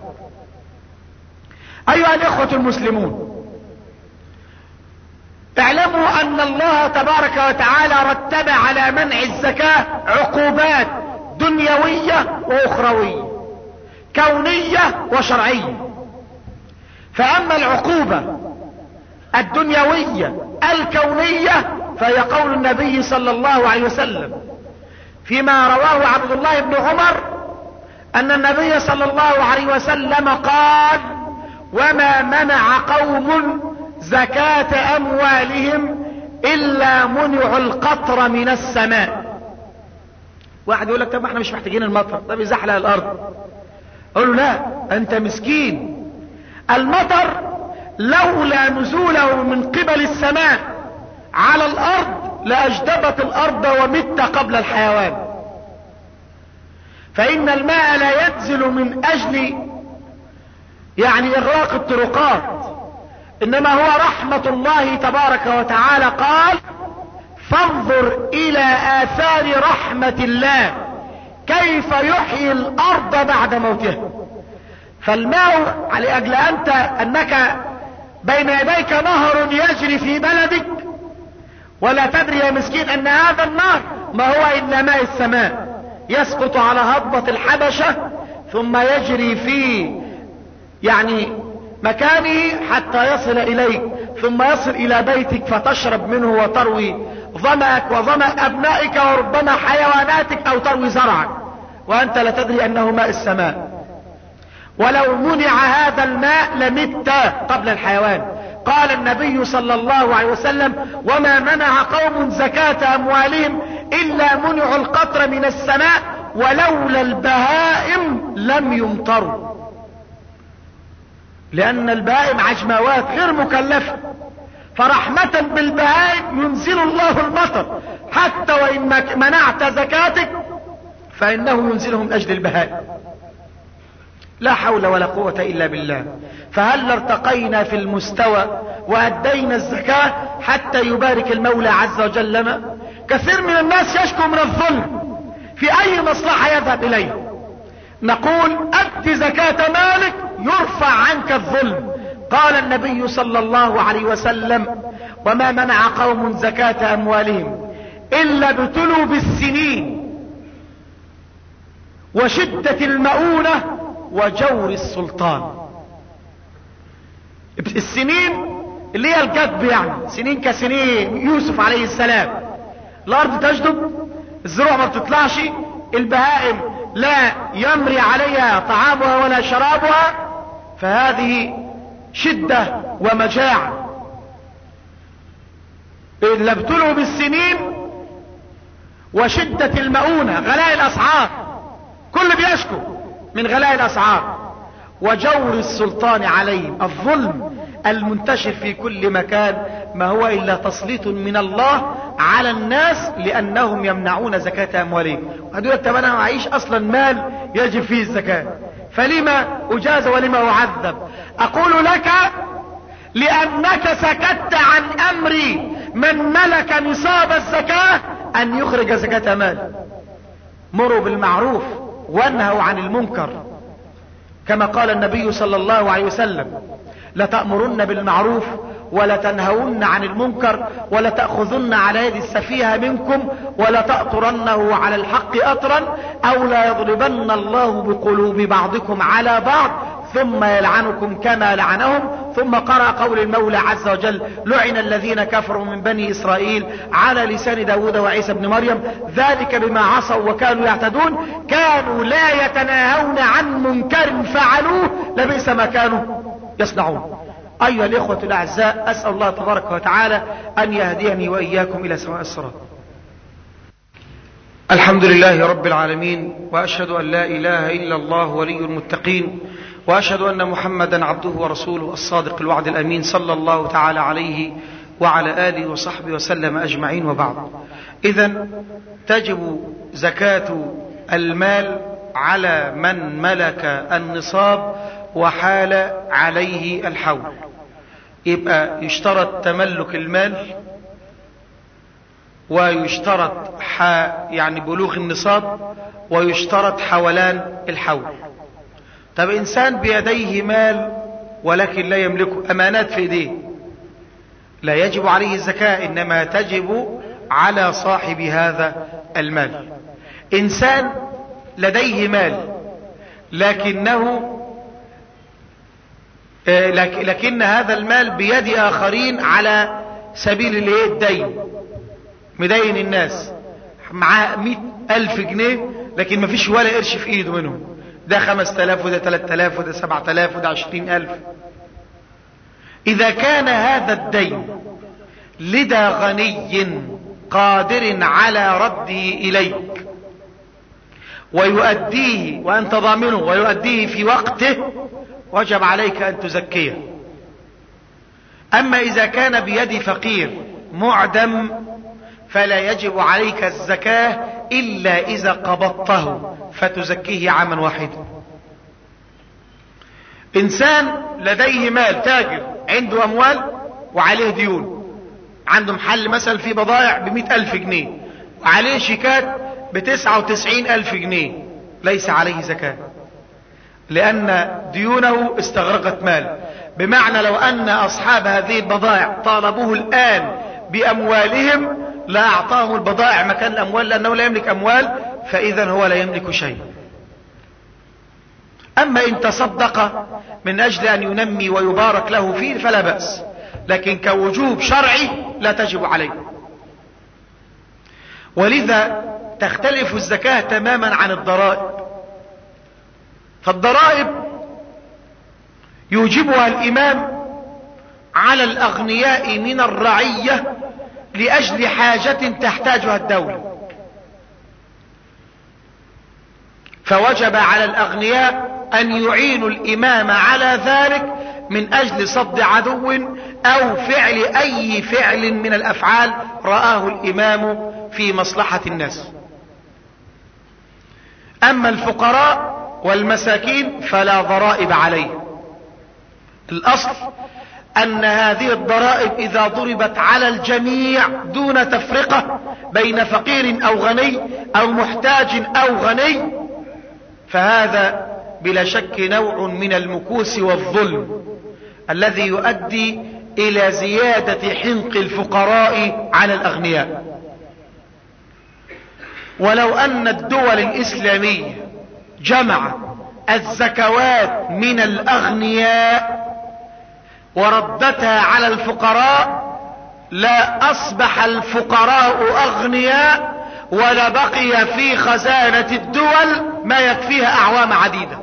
ايها الاخوة المسلمون، اعلموا ان الله تبارك وتعالى رتب على على منع الزكاة عقوبات دنيوية واخروية، كونية وشرعية. فاما العقوبة الدنيوية الكونية فهي قول النبي صلى الله عليه وسلم فيما رواه عبد الله بن عمر ان النبي صلى الله عليه وسلم قال: وما منع قوم زكاة اموالهم الا منعوا القطر من السماء. واحد يقول لك: طب احنا مش محتاجين المطر، ده بيزحلق الارض. اقول له: لا، انت مسكين. المطر لولا نزوله من قبل السماء على الارض لاجدبت الارض ومت قبل الحيوان. فان الماء لا ينزل من اجل اغراق الطرقات، انما هو رحمة الله تبارك وتعالى. قال: فانظر الى اثار رحمة الله كيف يحيي الارض بعد موتها. فالماء لأجل انك بين يديك نهر يجري في بلدك ولا تدري يا مسكين ان هذا النهر ما هو الا ماء السماء يسقط على هضبة الحبشة ثم يجري في مكانه حتى يصل اليك، ثم يصل الى بيتك فتشرب منه وتروي ظمأك وظمأ ابنائك وربما حيواناتك او تروي زرعك وانت لا تدري انه ماء السماء. ولو منع هذا الماء لمت قبل الحيوان. قال النبي صلى الله عليه وسلم: وما منع قوم زكاة اموالهم الا منعوا القطر من السماء ولولا البهائم لم يمطروا. لان البهائم عجموات غير مكلفة، فرحمة بالبهائم ينزل الله المطر، حتى وان منعت زكاتك فانه ينزله من اجل البهائم. لا حول ولا قوة الا بالله. فهل ارتقينا في المستوى وادينا الزكاة حتى يبارك المولى عز وجل لنا؟ كثير من الناس يشكو من الظلم في اي مصلحة يذهب اليه. نقول: ادِ زكاة مالك يرفع عنك الظلم. قال النبي صلى الله عليه وسلم: وما منع قوم زكاة اموالهم الا ابتلوا بالسنين وشدة المؤونة وجور السلطان. السنين اللي هي الجدب، سنين كسنين يوسف عليه السلام. الارض تجدب، الزروع ما بتطلعش، البهائم لا يمري عليها طعامها ولا شرابها، فهذه شدة ومجاعة. إذ ابتلوا بالسنين وشدة المؤونة، غلاء الاسعار، كل بيشكو من غلاء الاسعار، وجور السلطان عليهم، الظلم المنتشر في كل مكان، ما هو الا تسليط من الله على الناس لانهم يمنعون زكاة اموالهم. وهدول: طب انا معيش اصلا مال يجب فيه الزكاة، فلما اجاز ولما اعذب؟ اقول لك: لانك سكت عن امر من ملك نصاب الزكاة ان يخرج زكاة مال. مروا بالمعروف وانهوا عن المنكر، كما قال النبي صلى الله عليه وسلم: لتأمرن بالمعروف ولتنهون عن المنكر ولتأخذن على يد السفيهة منكم ولتأطرنه على الحق أطرا أو لا يضربن الله بقلوب بعضكم على بعض ثم يلعنكم كما لعنهم. ثم قرأ قول المولى عز وجل: لعن الذين كفروا من بني إسرائيل على لسان داود وعيسى بن مريم ذلك بما عصوا وكانوا يعتدون كانوا لا يتناهون عن منكر فعلوه لبئس ما كانوا يصنعون. أيها الإخوة الأعزاء، أسأل الله تبارك وتعالى أن يهديني وإياكم إلى سواء الصراط. الحمد لله رب العالمين، وأشهد أن لا إله إلا الله ولي المتقين، وأشهد أن محمدا عبده ورسوله الصادق الوعد الأمين، صلى الله تعالى عليه وعلى آله وصحبه وسلم أجمعين، وبعد. إذن تجب زكاة المال على من ملك النصاب وحال عليه الحول. يبقى يشترط تملك المال، ويشترط بلوغ النصاب، ويشترط حولان الحول. طب انسان بيديه مال ولكن لا يملكه، امانات في ايديه، لا يجب عليه الزكاة، انما تجب على صاحب هذا المال. انسان لديه مال لكن هذا المال بيد اخرين على سبيل الدين، مدين الناس، معاه 100,000 جنيه لكن ما فيش ولا قرش في ايده منهم، ده 5,000 وده 3,000 وده 7,000 وده 20,000. اذا كان هذا الدين لدى غني قادر على رده اليك ويؤديه وانت ضامنه ويؤديه في وقته، وجب عليك ان تزكيه. اما اذا كان بيد فقير معدم فلا يجب عليك الزكاة الا اذا قبضته فتزكيه عاما واحدا. انسان لديه مال، تاجر عنده اموال وعليه ديون، عنده محل مثلا في بضائع ب100,000 جنيه وعليه شيكات ب99,000 جنيه، ليس عليه زكاة لان ديونه استغرقت مال. بمعنى لو ان اصحاب هذه البضائع طالبوه الان باموالهم لا اعطاهم البضائع مكان الاموال، لانه لا يملك اموال، فاذا هو لا يملك شيء. اما ان تصدق من اجل ان ينمي ويبارك له فيه فلا بأس، لكن كوجوب شرعي لا تجب عليه. ولذا تختلف الزكاة تماما عن الضرائب. فالضرائب يوجبها الامام على الاغنياء من الرعية لاجل حاجة تحتاجها الدولة، فوجب على الاغنياء ان يعينوا الامام على ذلك من اجل صد عدو او فعل اي فعل من الافعال رآه الامام في مصلحة الناس. اما الفقراء والمساكين فلا ضرائب عليه. الاصل ان هذه الضرائب اذا ضربت على الجميع دون تفرقة بين فقير او غني او محتاج او غني، فهذا بلا شك نوع من المكوس والظلم الذي يؤدي الى زيادة حنق الفقراء على الاغنياء. ولو ان الدول الاسلامية جمع الزكوات من الاغنياء وردتها على الفقراء لا اصبح الفقراء اغنياء ولا بقي في خزانة الدول ما يكفيها اعوام عديدة.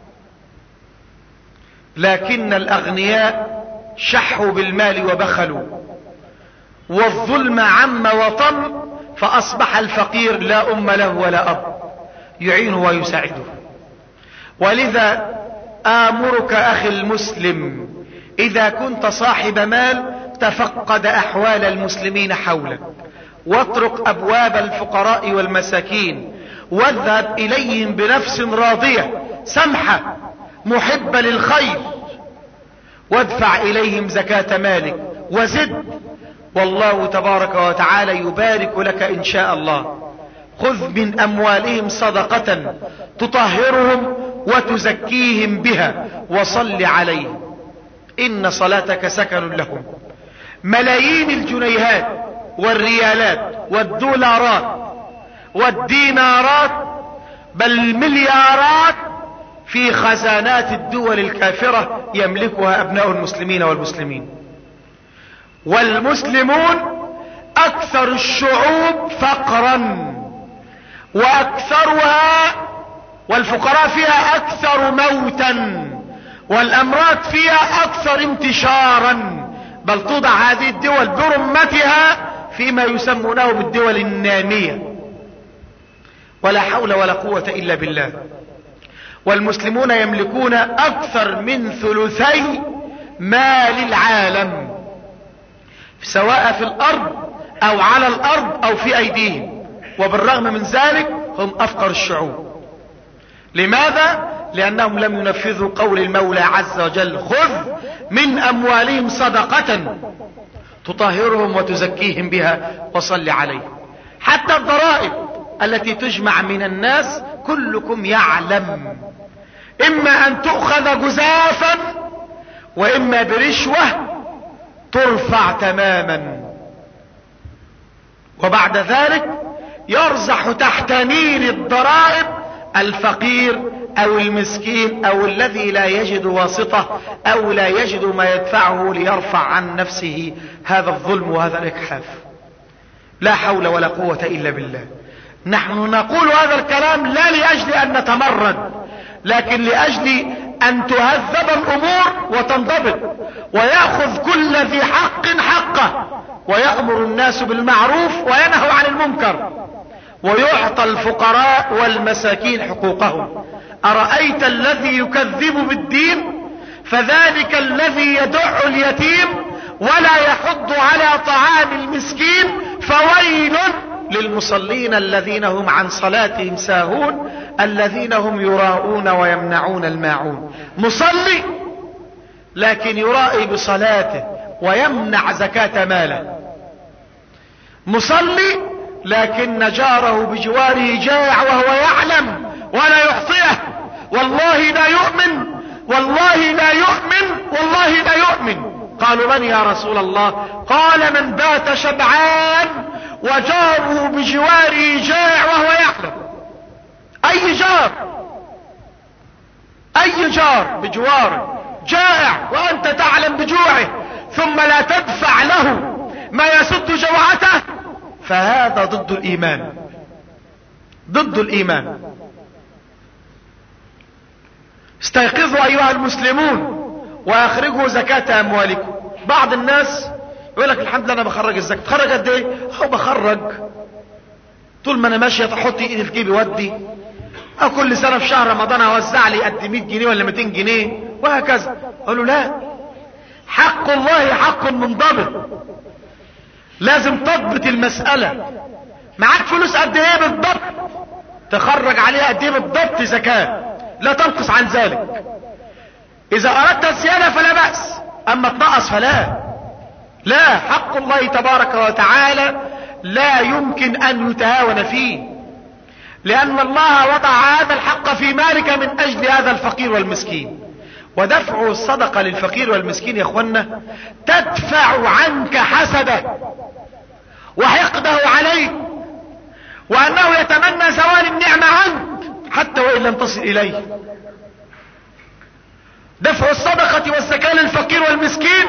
لكن الاغنياء شحوا بالمال وبخلوا، والظلم عم وطم، فاصبح الفقير لا ام له ولا اب يعينه ويساعده. ولذا امرك اخي المسلم اذا كنت صاحب مال تفقد احوال المسلمين حولك، واترك ابواب الفقراء والمساكين واذهب اليهم بنفس راضية سمحة محبة للخير، وادفع اليهم زكاة مالك وزد، والله تبارك وتعالى يبارك لك ان شاء الله. خذ من اموالهم صدقة تطهرهم وتزكيهم بها وصل عليهم ان صلاتك سكن لهم. ملايين الجنيهات والريالات والدولارات والدينارات بل المليارات في خزانات الدول الكافرة يملكها ابناء المسلمين والمسلمين. والمسلمون اكثر الشعوب فقرا واكثرها، والفقراء فيها اكثر موتا، والامراض فيها اكثر انتشارا، بل توضع هذه الدول برمتها فيما يسمونه بالدول النامية. ولا حول ولا قوة الا بالله. والمسلمون يملكون اكثر من ثلثي مال العالم، سواء في الارض او على الارض او في ايديهم، وبالرغم من ذلك هم افقر الشعوب. لماذا؟ لانهم لم ينفذوا قول المولى عز وجل: خذ من اموالهم صدقة تطهرهم وتزكيهم بها وصل عليهم. حتى الضرائب التي تجمع من الناس كلكم يعلم اما ان تؤخذ جزافا واما برشوة ترفع تماما. وبعد ذلك يرزح تحت نيل الضرائب الفقير او المسكين او الذي لا يجد واسطة او لا يجد ما يدفعه ليرفع عن نفسه هذا الظلم وهذا الاجحاف. لا حول ولا قوة الا بالله. نحن نقول هذا الكلام لا لاجل ان نتمرد، لكن لاجل ان تهذب الامور وتنضبط، ويأخذ كل ذي حق حقه، ويأمر الناس بالمعروف وينهوا عن المنكر، ويعطى الفقراء والمساكين حقوقهم. أرأيت الذي يكذب بالدين فذلك الذي يدع اليتيم ولا يحض على طعام المسكين، فويل للمصلين الذين هم عن صلاتهم ساهون الذين هم يراءون ويمنعون الماعون. مصلي لكن يرائي بصلاته ويمنع زكاة ماله، مصلي لكن جاره بجواره جائع وهو يعلم ولا يعطيه. والله لا يؤمن، والله لا يؤمن، والله لا يؤمن. قالوا من يا رسول الله؟ قال من بات شبعان وجاره بجواره جائع وهو يعلم. اي جار، اي جار بجواره جائع وانت تعلم بجوعه ثم لا تدفع له ما يسد جوعته، فهذا ضد الايمان، ضد الايمان. استيقظوا ايها المسلمون واخرجوا زكاة اموالكم. بعض الناس يقول لك الحمد لله انا بخرج الزكاة. تخرج قد ايه؟ هو بخرج طول ما انا ماشي احط ايدي في جيبي ودي، او كل سنة في شهر رمضان اوزع لي قد 100 جنيه ولا 200 جنيه وهكذا. قالوا لا، حق الله حق منضبط، لازم تضبط المسألة. معاك فلوس قد ايه بالضبط تخرج عليها قد ايه بالضبط زكاة، لا تنقص عن ذلك. اذا اردت الزيادة فلا بأس، اما تنقص فلا. لا، حق الله تبارك وتعالى لا يمكن ان يتهاون فيه، لان الله وضع هذا الحق في مالك من اجل هذا الفقير والمسكين. ودفع الصدقة للفقير والمسكين يا اخوانا تدفع عنك حسده وحقده عليك، وانه يتمنى زوال النعمة عنك حتى وان لم تصل اليه. دفع الصدقة والزكاة للفقير والمسكين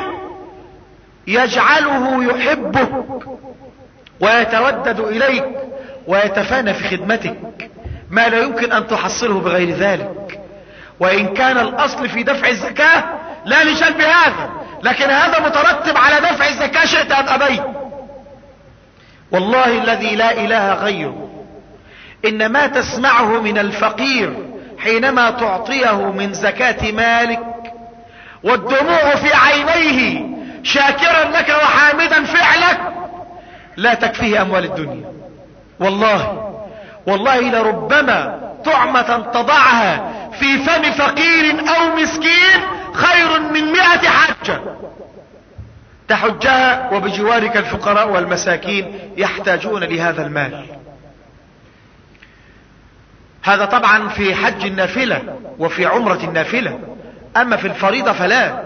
يجعله يحبك ويتودد اليك ويتفانى في خدمتك، ما لا يمكن ان تحصله بغير ذلك. وان كان الاصل في دفع الزكاة لا لجلب هذا، لكن هذا مترتب على دفع الزكاة شئت ام ابيت. والله الذي لا اله غيره، ان ما تسمعه من الفقير حينما تعطيه من زكاة مالك والدموع في عينيه شاكرا لك وحامدا فعلك لا تكفيه اموال الدنيا. والله لربما طعمة تضعها في فم فقير او مسكين خير من 100 حجة تحجها وبجوارك الفقراء والمساكين يحتاجون لهذا المال. هذا طبعا في حج النافلة وفي عمرة النافلة، اما في الفريضة فلا.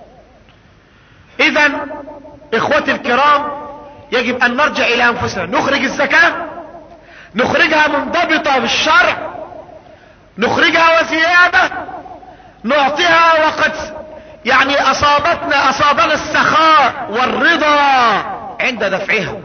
اذا اخوتي الكرام يجب ان نرجع الى انفسنا، نخرج الزكاة، نخرجها منضبطة بالشرع، نخرجها وزيادة، نعطيها وقد يعني اصابنا السخاء والرضا عند دفعها.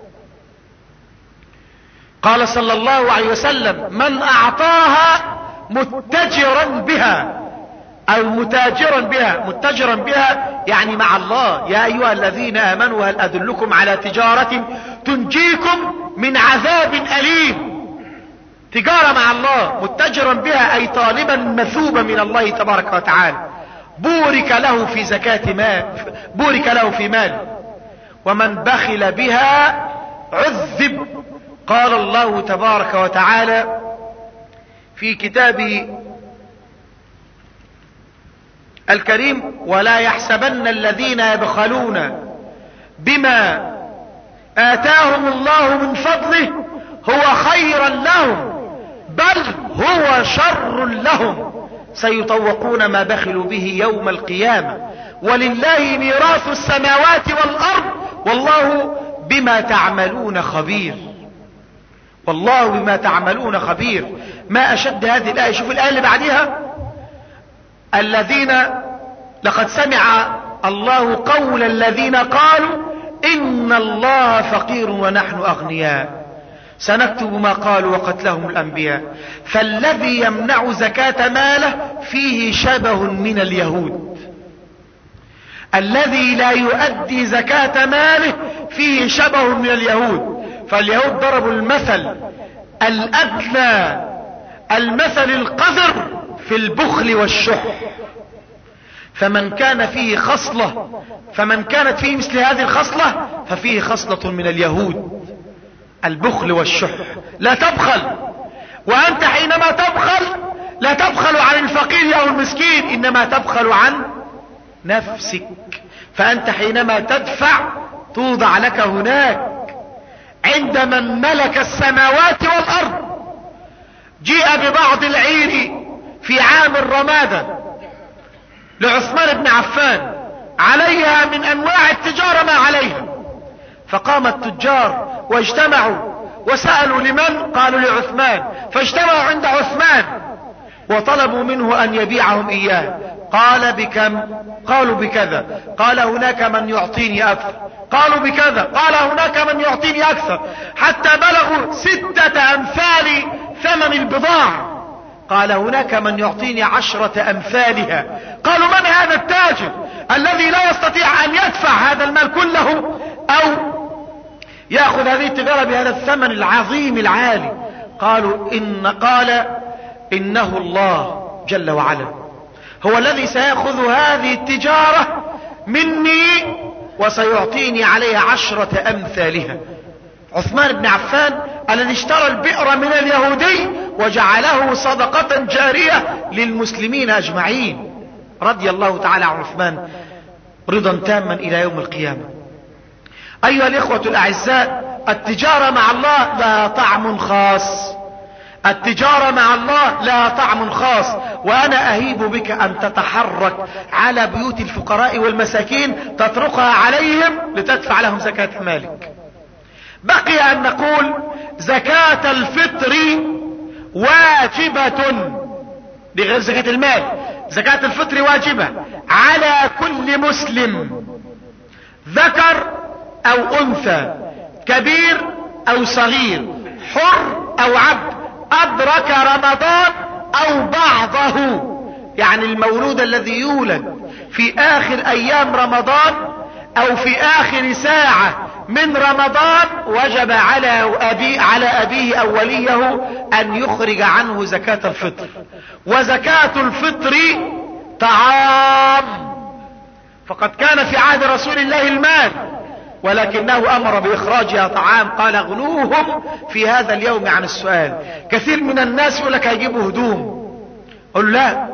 قال صلى الله عليه وسلم من اعطاها متجرا بها او متاجرا بها، متجرا بها يعني مع الله. يا ايها الذين امنوا هل ادلكم على تجارة تنجيكم من عذاب اليم. تجارة مع الله، متجرا بها اي طالبا مثوبة من الله تبارك وتعالى. بورك له في زكاة مال، بورك له في مال. ومن بخل بها عذب. قال الله تبارك وتعالى في كتابه الكريم ولا يحسبن الذين يبخلون بما آتاهم الله من فضله هو خيرا لهم بل هو شر لهم سيطوقون ما بخلوا به يوم القيامة ولله ميراث السماوات والأرض والله بما تعملون خبير. والله بما تعملون خبير. ما أشد هذه الآية. شوف الآية اللي بعدها: الذين لقد سمع الله قول الذين قالوا إن الله فقير ونحن أغنياء سنكتب ما قالوا وقتلهم الأنبياء. فالذي يمنع زكاة ماله فيه شبه من اليهود. الذي لا يؤدي زكاة ماله فيه شبه من اليهود. فاليهود ضربوا المثل الأدنى، المثل القذر في البخل والشح. فمن كانت فيه مثل هذه الخصلة ففيه خصلة من اليهود، البخل والشح. لا تبخل، وأنت حينما تبخل لا تبخل عن الفقير أو المسكين، إنما تبخل عن نفسك. فأنت حينما تدفع توضع لك هناك عند من ملك السماوات والأرض. جيء ببعض العير في عام الرمادة لعثمان بن عفان، عليها من أنواع التجارة ما عليها. فقام التجار واجتمعوا وسألوا لمن؟ قالوا لعثمان. فاجتمعوا عند عثمان وطلبوا منه أن يبيعهم إياه. قال بكم؟ قالوا بكذا. قال هناك من يعطيني أكثر. قالوا بكذا. قال هناك من يعطيني أكثر، حتى بلغوا 6 أمثال ثمن البضاعة. قال هناك من يعطيني 10 أمثالها. قالوا من هذا التاجر الذي لا يستطيع أن يدفع هذا المال كله أو يأخذ هذه التجارة بهذا الثمن العظيم العالي؟ قال إنه الله جل وعلا هو الذي سيأخذ هذه التجارة مني وسيعطيني عليها 10 أمثالها. عثمان بن عفان الذي اشترى البئر من اليهودي وجعله صدقة جارية للمسلمين أجمعين، رضي الله تعالى عن عثمان رضا تاما إلى يوم القيامة. أيها الإخوة الأعزاء، التجارة مع الله لها طعم خاص. التجارة مع الله لها طعم خاص. وأنا أهيب بك أن تتحرك على بيوت الفقراء والمساكين تطرقها عليهم لتدفع لهم زكاة مالك. بقي أن نقول زكاة الفطر واجبة بغير زكاة المال. زكاة الفطر واجبة على كل مسلم ذكر أو أنثى، كبير أو صغير، حر أو عبد، أدرك رمضان أو بعضه. يعني المولود الذي يولد في آخر أيام رمضان أو في آخر ساعة من رمضان وجب على أبيه أو وليه أن يخرج عنه زكاة الفطر. وزكاة الفطر طعام، فقد كان في عهد رسول الله المال ولكنه أمر بإخراجها طعام. قال اغنوهم في هذا اليوم عن السؤال. كثير من الناس يقول لك هيجيبوا هدوم. قل لا،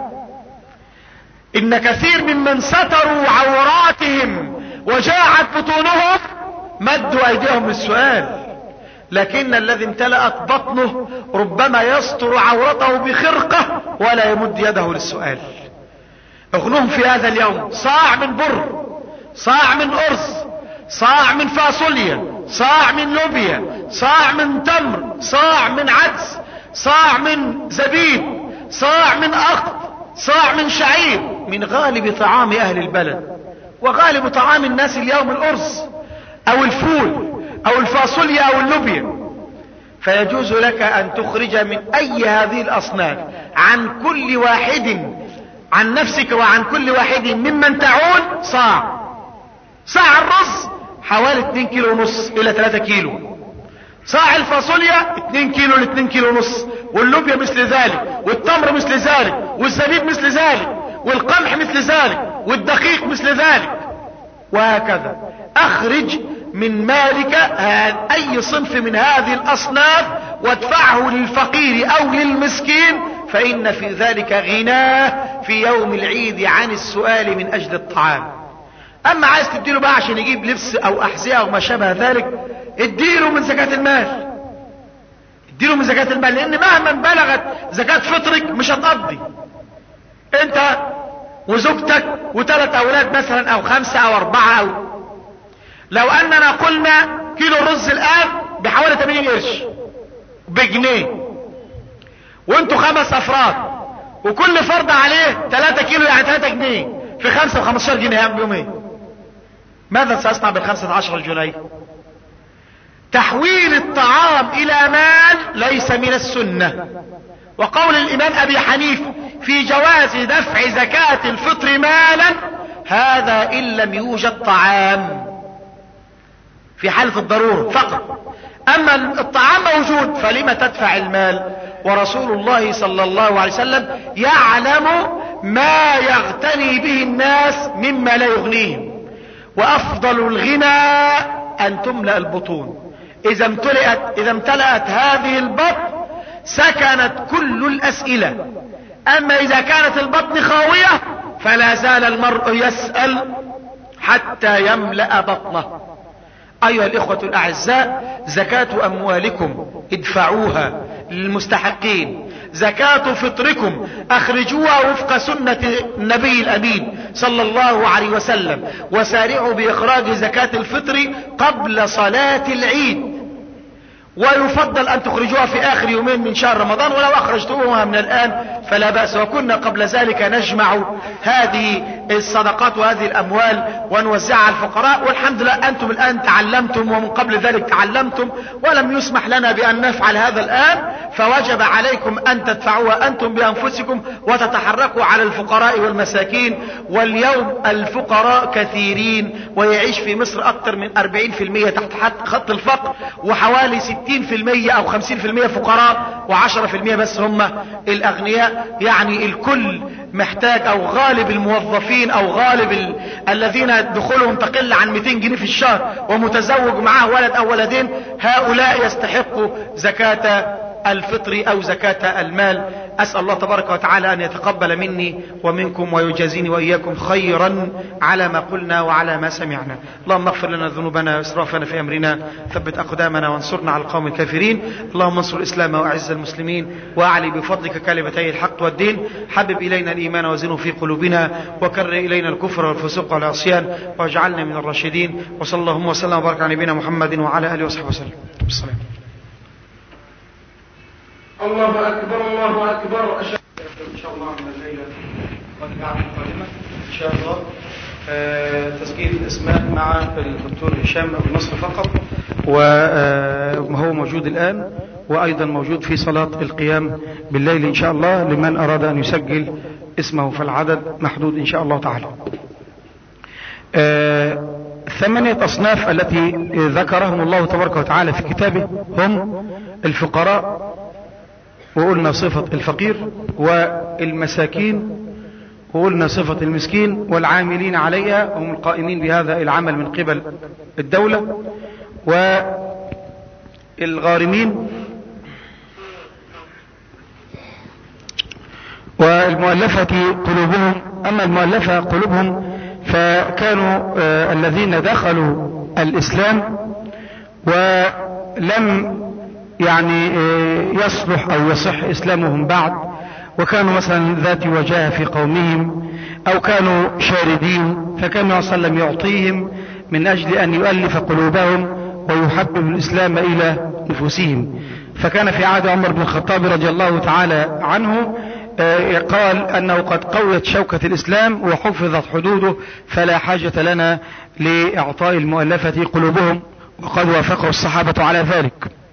إن كثير ممن ستروا عوراتهم وجاعت بطونهم مدوا أيديهم للسؤال، لكن الذي امتلأت بطنه ربما يستر عورته بخرقة ولا يمد يده للسؤال. اغنوهم في هذا اليوم صاع من بر، صاع من أرز، صاع من فاصوليا، صاع من لوبيا، صاع من تمر، صاع من عدس، صاع من زبيب، صاع من أقط، صاع من شعير، من غالب طعام أهل البلد. وغالب طعام الناس اليوم الأرز أو الفول أو الفاصوليا أو اللوبيا. فيجوز لك أن تخرج من أي هذه الأصناف عن كل واحد، عن نفسك وعن كل واحد ممن تعول صاع. صاع الرز حوالي 2 كيلو ونص إلى 3 كيلو. صاع الفاصوليا 2 كيلو ل 2 كيلو ونص، واللوبيا مثل ذلك، والتمر مثل ذلك، والزبيب مثل ذلك، والقمح مثل ذلك، والدقيق مثل ذلك، وهكذا. اخرج من مالك اي صنف من هذه الاصناف وادفعه للفقير او للمسكين، فان في ذلك غناه في يوم العيد عن السؤال من اجل الطعام. اما عايز تديله بقى عشان يجيب لبس او احذية او ما شابه ذلك، اديله من زكاة المال، اديله من زكاة المال، لان مهما بلغت زكاة فطرك مش هتقضي. انت وزوجتك و3 اولاد مثلا او 5 او 4 لو اننا قلنا كيلو الرز الان بحوالي 80 قرش بجنيه، وانتوا 5 افراد وكل فرد عليه 3 كيلو يعني 3 جنيه في 5 و15 جنيه بيومين. ماذا سأصنع بال15 جنيه؟ تحويل الطعام الى مال ليس من السنة. وقول الامام ابي حنيفة في جواز دفع زكاة الفطر مالا، هذا ان لم يوجد طعام، في حالة الضرورة فقط. اما الطعام موجود فلما تدفع المال؟ ورسول الله صلى الله عليه وسلم يعلم ما يغتني به الناس مما لا يغنيهم، وافضل الغنى ان تملأ البطون. اذا امتلأت هذه البطن سكنت كل الاسئلة. اما اذا كانت البطن خاوية فلا زال المرء يسأل حتى يملأ بطنه. ايها الاخوة الاعزاء، زكاة اموالكم ادفعوها للمستحقين، زكاة فطركم اخرجوها وفق سنة النبي الامين صلى الله عليه وسلم، وسارعوا باخراج زكاة الفطر قبل صلاة العيد، ويفضل ان تخرجوها في اخر يومين من شهر رمضان، ولو اخرجتوها من الان فلا بأس. وكنا قبل ذلك نجمع هذه الصدقات وهذه الاموال ونوزعها على الفقراء، والحمد لله انتم الان تعلمتم ومن قبل ذلك تعلمتم، ولم يسمح لنا بان نفعل هذا الان، فوجب عليكم ان تدفعوها انتم بانفسكم وتتحركوا على الفقراء والمساكين. واليوم الفقراء كثيرين، ويعيش في مصر اكثر من 40% تحت خط الفقر، وحوالي 60% او 50% فقراء، و10% بس هم الاغنياء. يعني الكل محتاج، او غالب الموظفين او غالب الذين دخولهم تقل عن 200 جنيه في الشهر ومتزوج معه ولد او ولدين، هؤلاء يستحقوا زكاة الفطر او زكاة المال. اسأل الله تبارك وتعالى ان يتقبل مني ومنكم ويجازيني واياكم خيرا على ما قلنا وعلى ما سمعنا. اللهم اغفر لنا ذنوبنا واسرافنا في امرنا، ثبت اقدامنا وانصرنا على القوم الكافرين. اللهم انصر الاسلام واعز المسلمين، واعلي بفضلك كلمتي الحق والدين. حبب الينا الايمان وزنه في قلوبنا، وكرر الينا الكفر والفسوق والعصيان، واجعلنا من الراشدين. وصلى اللهم وسلم وبارك على نبينا محمد وعلى اله وصحبه وسلم. بالسلام. الله أكبر الله أكبر. إن شاء الله من الليلة والقاعدة القادمة إن شاء الله تسجيل الأسماء مع الدكتور هشام أبو نصر فقط، وهو موجود الآن، وأيضا موجود في صلاة القيام بالليل إن شاء الله لمن أراد أن يسجل اسمه، فالعدد محدود إن شاء الله تعالى. 8 أصناف التي ذكرهم الله تبارك وتعالى في كتابه هم الفقراء، وقلنا صفة الفقير، والمساكين، وقلنا صفة المسكين، والعاملين عليها هم القائمين بهذا العمل من قبل الدولة، والغارمين، والمؤلفة قلوبهم. أما المؤلفة قلوبهم فكانوا الذين دخلوا الإسلام ولم يعني يصلح أو يصح إسلامهم بعد، وكانوا مثلا ذات وجاهة في قومهم، أو كانوا شاردين، فكان صلى الله عليه وسلم يعطيهم من أجل أن يؤلف قلوبهم ويحبب الإسلام إلى نفوسهم. فكان في عهد عمر بن الخطاب رضي الله تعالى عنه قال أنه قد قويت شوكة الإسلام وحفظت حدوده، فلا حاجة لنا لإعطاء المؤلفة قلوبهم، وقد وافقه الصحابة على ذلك.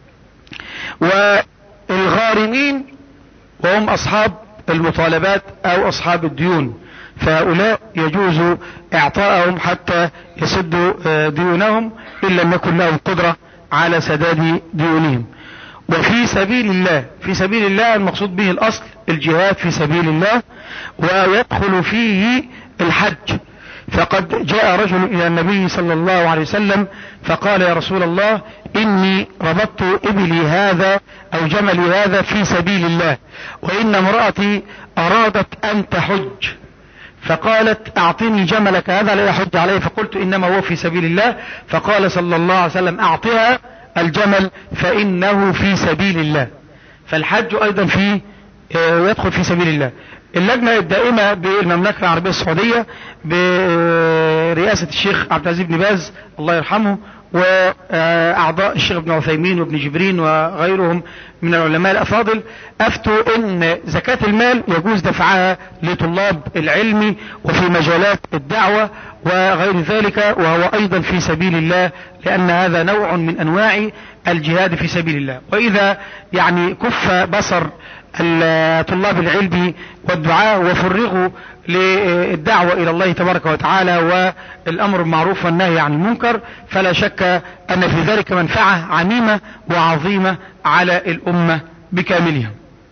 والغارمين وهم أصحاب المطالبات أو أصحاب الديون، فهؤلاء يجوز إعطاءهم حتى يسدوا ديونهم إن لم يكن لهم قدرة على سداد ديونهم. وفي سبيل الله، في سبيل الله المقصود به الأصل الجهاد في سبيل الله، ويدخل فيه الحج. فقد جاء رجل إلى النبي صلى الله عليه وسلم فقال: يا رسول الله، إني ربطت إبلي هذا أو جملي هذا في سبيل الله، وإن امرأتي أرادت أن تحج، فقالت: أعطني جملك هذا لا يحج عليه. فقلت: إنما هو في سبيل الله. فقال صلى الله عليه وسلم: أعطها الجمل فإنه في سبيل الله. فالحج أيضا يدخل في سبيل الله. اللجنة الدائمة بالمملكة العربية السعودية برئاسة الشيخ عبد العزيز بن باز الله يرحمه، وأعضاء الشيخ ابن عثيمين وابن جبرين وغيرهم من العلماء الأفاضل أفتوا أن زكاة المال يجوز دفعها لطلاب العلم وفي مجالات الدعوة وغير ذلك، وهو أيضا في سبيل الله، لأن هذا نوع من أنواع الجهاد في سبيل الله. وإذا يعني كف بصر طلاب العلم والدعاء وفرغوا للدعوة إلى الله تبارك وتعالى والأمر بالمعروف والنهي عن المنكر، فلا شك أن في ذلك منفعة عميمة وعظيمة على الأمة بكاملها.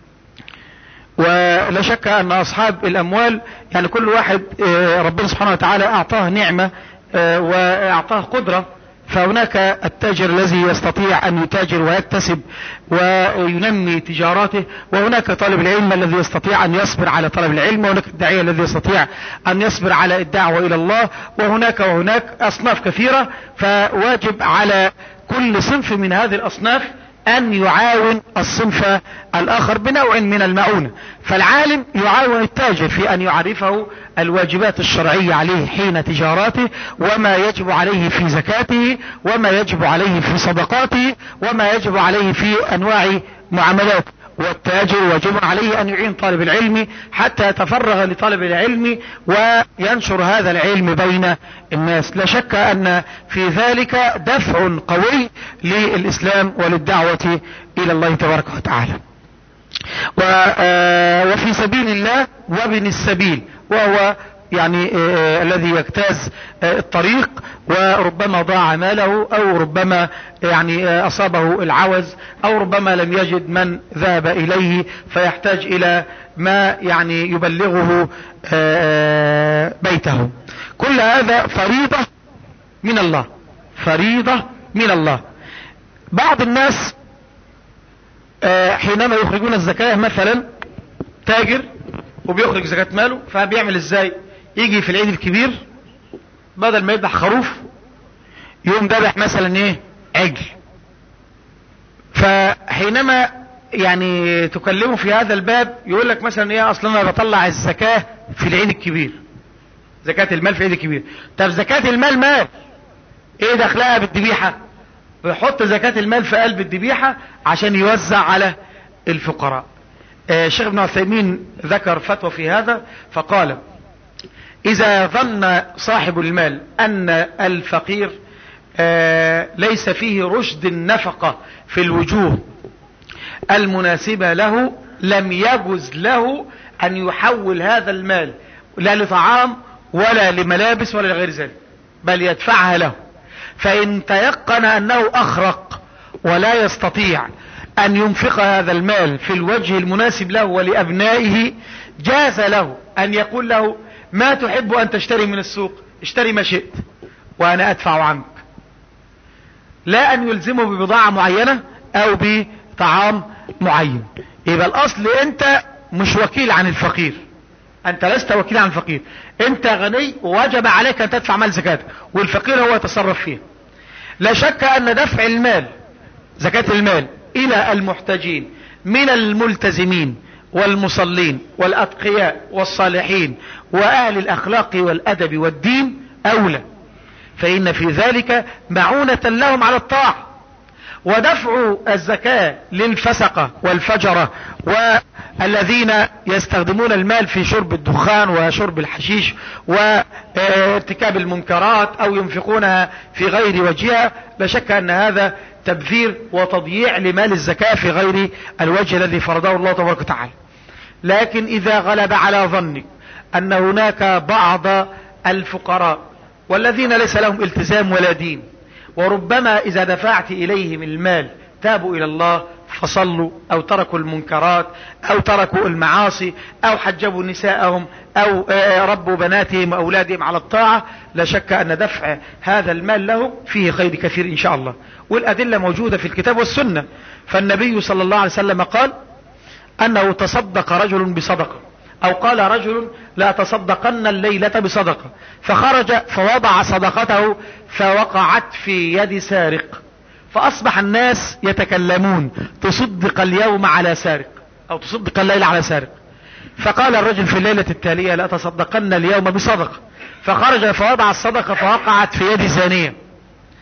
ولا شك أن أصحاب الأموال يعني كل واحد ربنا سبحانه وتعالى أعطاه نعمة وأعطاه قدرة، فهناك التاجر الذي يستطيع أن يتاجر ويكتسب وينمي تجاراته، وهناك طالب العلم الذي يستطيع أن يصبر على طلب العلم، وهناك الداعية الذي يستطيع أن يصبر على الدعوة إلى الله، وهناك أصناف كثيرة. فواجب على كل صنف من هذه الأصناف أن يعاون الصنف الآخر بنوع من المعونة. فالعالم يعاون التاجر في أن يعرفه الواجبات الشرعية عليه حين تجاراته، وما يجب عليه في زكاته، وما يجب عليه في صدقاته، وما يجب عليه في أنواع معاملاته. والتاجر واجب عليه أن يعين طالب العلم حتى يتفرغ لطالب العلم وينشر هذا العلم بين الناس. لا شك أن في ذلك دفع قوي للإسلام وللدعوة إلى الله تبارك وتعالى. وفي سبيل الله وابن السبيل، وهو يعني الذي يجتاز الطريق وربما ضاع ماله، او ربما يعني اصابه العوز، او ربما لم يجد من ذهب اليه فيحتاج الى ما يعني يبلغه بيته. كل هذا فريضة من الله، فريضة من الله. بعض الناس حينما يخرجون الزكاة، مثلا تاجر وبيخرج زكاة ماله، فبيعمل ازاي؟ يجي في العيد الكبير بدل ما يذبح خروف يوم ذبح مثلا ايه؟ عجل. فحينما يعني تكلمه في هذا الباب يقول لك مثلا ايه، اصلا انا بطلع الزكاة في العيد الكبير، زكاة المال في العيد الكبير. طب زكاة المال مال، ايه دخلها بالذبيحة؟ ويحط زكاة المال في قلب الذبيحة عشان يوزع على الفقراء. الشيخ ابن عثيمين ذكر فتوى في هذا فقال: إذا ظن صاحب المال أن الفقير ليس فيه رشد النفقة في الوجوه المناسبة له، لم يجوز له أن يحول هذا المال لا لطعام ولا لملابس ولا لغير ذلك، بل يدفعها له. فإن تيقن أنه أخرق ولا يستطيع أن ينفق هذا المال في الوجه المناسب له ولأبنائه، جاز له أن يقول له: ما تحب أن تشتري من السوق؟ اشتري ما شئت وأنا أدفع عنك. لا أن يلزمه ببضاعة معينة أو بطعام معين. يبقى الأصل أنت مش وكيل عن الفقير، أنت لست وكيل عن الفقير، أنت غني ووجب عليك أن تدفع مال زكاتك، والفقير هو يتصرف فيه. لا شك أن دفع المال، زكاة المال، إلى المحتاجين من الملتزمين والمصلين والأتقياء والصالحين وأهل الأخلاق والأدب والدين أولى، فإن في ذلك معونة لهم على الطاعة. ودفع الزكاة للفسقة والفجرة والذين يستخدمون المال في شرب الدخان وشرب الحشيش وارتكاب المنكرات أو ينفقونها في غير وجهها، لا شك أن هذا تبذير وتضييع لمال الزكاة في غير الوجه الذي فرضه الله تبارك وتعالى. لكن إذا غلب على ظنك أن هناك بعض الفقراء والذين ليس لهم التزام ولا دين، وربما إذا دفعت إليهم المال تابوا إلى الله فصلوا أو تركوا المنكرات أو تركوا المعاصي أو حجبوا نساءهم أو ربوا بناتهم وأولادهم على الطاعة، لا شك أن دفع هذا المال له فيه خير كثير إن شاء الله. والأدلة موجودة في الكتاب والسنة. فالنبي صلى الله عليه وسلم قال أنه تصدق رجل بصدقة، أو قال رجل: لا تصدقن الليلة بصدقة، فخرج فوضع صدقته فوقعت في يد سارق، فأصبح الناس يتكلمون: تصدق اليوم على سارق، أو تصدق الليلة على سارق. فقال الرجل في الليلة التالية: لا تصدقن اليوم بصدقة، فخرج فوضع الصدقة فوقعت في يد زانية،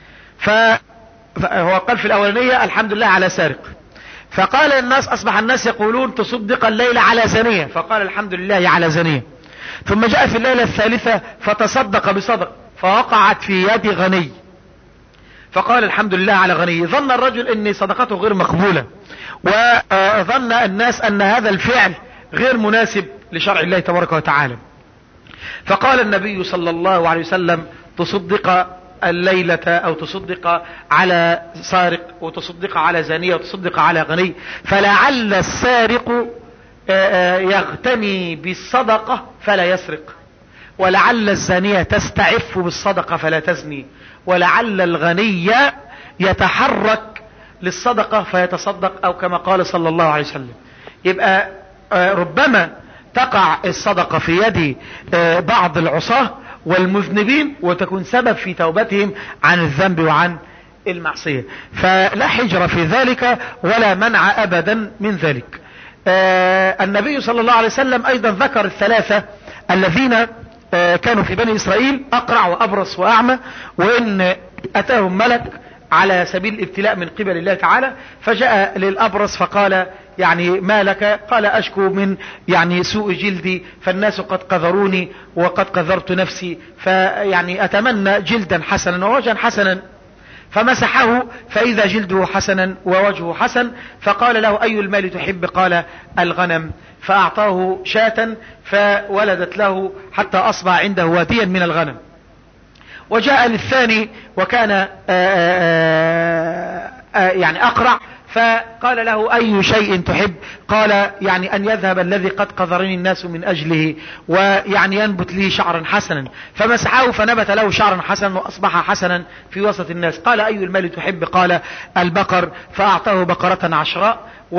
فهو قال في الاولانية الحمد لله على سارق، فقال الناس اصبح الناس يقولون تصدق الليلة على زانية، فقال الحمد لله على زانية. ثم جاء في الليلة الثالثة فتصدق بصدق فوقعت في يد غني، فقال الحمد لله على غني. ظن الرجل ان صدقته غير مقبولة، وظن الناس ان هذا الفعل غير مناسب لشرع الله تبارك وتعالى. فقال النبي صلى الله عليه وسلم تصدق الليلة او تصدق على سارق وتصدق على زانية وتصدق على غني، فلعل السارق يغتني بالصدقة فلا يسرق، ولعل الزانية تستعف بالصدقة فلا تزني، ولعل الغني يتحرك للصدقة فيتصدق، او كما قال صلى الله عليه وسلم. يبقى ربما تقع الصدقة في يد بعض العصاة والمذنبين وتكون سبب في توبتهم عن الذنب وعن المعصية، فلا حجر في ذلك ولا منع ابدا من ذلك. النبي صلى الله عليه وسلم ايضا ذكر الثلاثة الذين كانوا في بني اسرائيل، اقرع وابرص واعمى، وان اتاهم ملك على سبيل الابتلاء من قبل الله تعالى، فجاء للابرص فقال يعني ما لك؟ قال اشكو من يعني سوء جلدي، فالناس قد قذروني وقد قذرت نفسي، فيعني اتمنى جلدا حسنا ووجها حسنا. فمسحه فاذا جلده حسنا ووجهه حسن، فقال له اي المال تحب؟ قال الغنم، فاعطاه شاة فولدت له حتى اصبح عنده واديا من الغنم. وجاء للثاني وكان يعني اقرع، فقال له اي شيء تحب؟ قال يعني ان يذهب الذي قد قذرني الناس من اجله ويعني ينبت لي شعرا حسنا، فمسحه فنبت له شعرا حسنا واصبح حسنا في وسط الناس. قال اي المال تحب؟ قال البقر، فاعطاه بقرة عشراء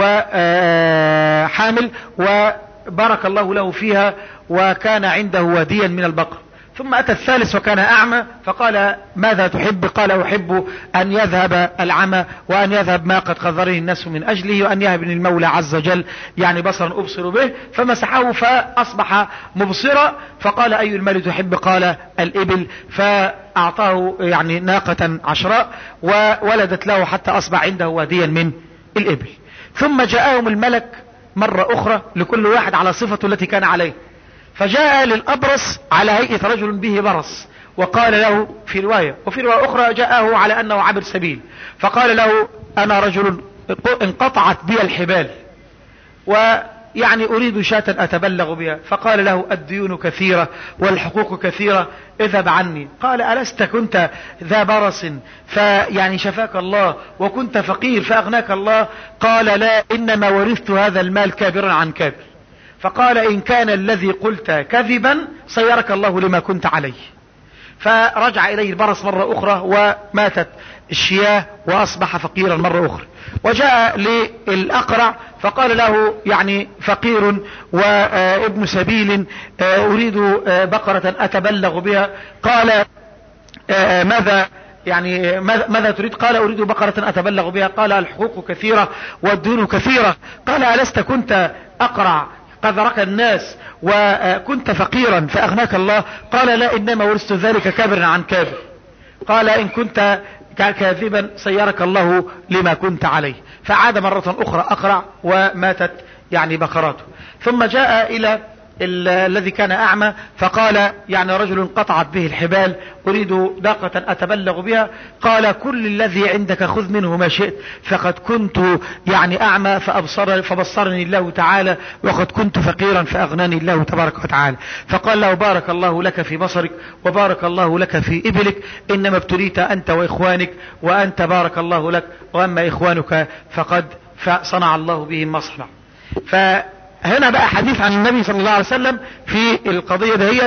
وحامل وبارك الله له فيها وكان عنده واديا من البقر. ثم اتى الثالث وكان اعمى، فقال ماذا تحب؟ قال احب ان يذهب العمى وان يذهب ما قد قذرني الناس من اجله وان يهبني المولى عز وجل يعني بصرا ابصر به، فمسحه فاصبح مبصرا. فقال اي المال تحب؟ قال الابل، فاعطاه يعني ناقة عشراء وولدت له حتى اصبح عنده واديا من الابل. ثم جاءهم الملك مرة اخرى لكل واحد على صفته التي كان عليه، فجاء للأبرص على هيئة رجل به برص، وقال له في رواية، وفي رواية أخرى جاءه على أنه عبر سبيل، فقال له أنا رجل انقطعت بي الحبال ويعني أريد شاة أتبلغ بها. فقال له الديون كثيرة والحقوق كثيرة، اذهب عني. قال ألست كنت ذا برص فيعني شفاك الله، وكنت فقير فأغناك الله؟ قال لا، إنما ورثت هذا المال كابرا عن كابر. فقال إن كان الذي قلت كذبا صيرك الله لما كنت عليه. فرجع إليه البرص مرة أخرى وماتت الشياه وأصبح فقيرا مرة أخرى. وجاء للأقرع فقال له يعني فقير وابن سبيل أريد بقرة أتبلغ بها. قال ماذا يعني ماذا تريد؟ قال أريد بقرة أتبلغ بها. قال الحقوق كثيرة والدين كثيرة. قال ألست كنت أقرع قذرك الناس وكنت فقيرا فأغناك الله؟ قال لا، إنما ورثت ذلك كابرا عن كابر. قال إن كنت كاذبا صيرك الله لما كنت عليه. فعاد مرة أخرى أقرع وماتت يعني بقراته. ثم جاء إلى الذي كان أعمى فقال يعني رجل انقطعت به الحبال أريد ناقة أتبلغ بها. قال كل الذي عندك خذ منه ما شئت، فقد كنت يعني أعمى فبصرني الله تعالى، وقد كنت فقيرا فأغناني الله تبارك وتعالى. فقال له بارك الله لك في بصرك وبارك الله لك في إبلك، إنما ابتليت أنت وإخوانك، وأنت بارك الله لك، وأما إخوانك فقد صنع الله بهم ما صنع. هنا بقى حديث عن النبي صلى الله عليه وسلم في القضية دهيت،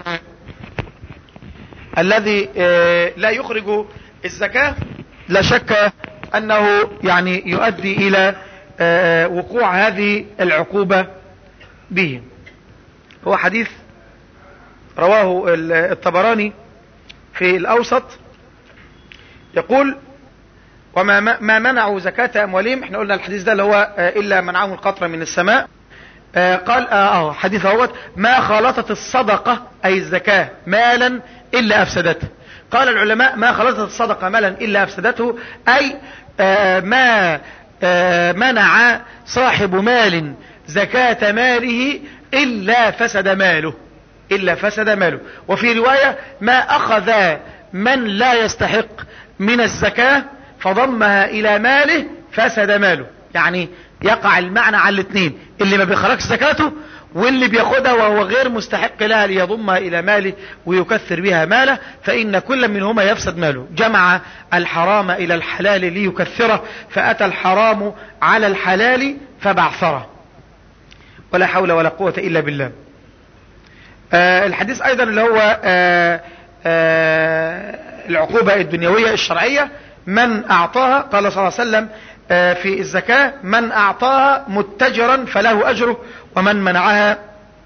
الذي لا يخرج الزكاة لا شك أنه يعني يؤدي إلى وقوع هذه العقوبة به. هو حديث رواه الطبراني في الأوسط، يقول وما منعوا زكاة أموالهم. احنا قلنا الحديث ده اللي هو إلا منعهم القطر من السماء. قال حديث اهوت ما خالطت الصدقة أي الزكاة مالا إلا أفسدته. قال العلماء ما خلصت الصدقة مالا إلا أفسدته، أي ما منع صاحب مال زكاة ماله إلا فسد ماله. وفي رواية ما أخذ من لا يستحق من الزكاة فضمها إلى ماله فسد ماله. يعني يقع المعنى على الاثنين، اللي ما بيخرجش زكاته واللي بياخدها وهو غير مستحق لها ليضمها إلى ماله ويكثر بها ماله، فإن كل منهما يفسد ماله. جمع الحرام إلى الحلال ليكثره، فأتى الحرام على الحلال فبعثره. ولا حول ولا قوة إلا بالله. الحديث أيضا اللي هو العقوبة الدنيوية الشرعية، من أعطاها قال صلى الله عليه وسلم في الزكاة: من أعطاها متجرا فله أجره، ومن منعها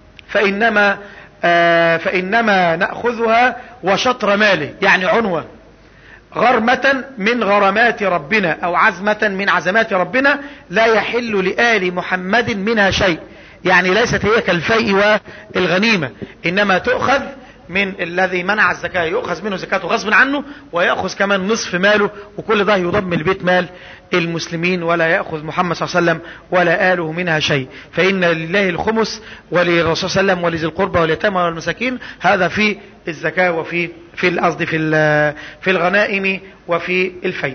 فإنما نأخذها وشطر ماله، يعني عنوة، غرمة من غرمات ربنا أو عزمة من عزمات ربنا، لا يحل لآل محمد منها شيء. يعني ليست هي كالفيء والغنيمة، إنما تؤخذ من الذي منع الزكاة، يؤخذ منه زكاته غصب عنه، ويأخذ كمان نصف ماله، وكل ده يضم البيت مال المسلمين، ولا يأخذ محمد صلى الله عليه وسلم ولا آله منها شيء. فإن لله الخمس وللرسول صلى الله عليه وسلم ولذي القربى واليتامى والمساكين، هذا في الزكاة وفي القصد في الغنائم وفي الفيء.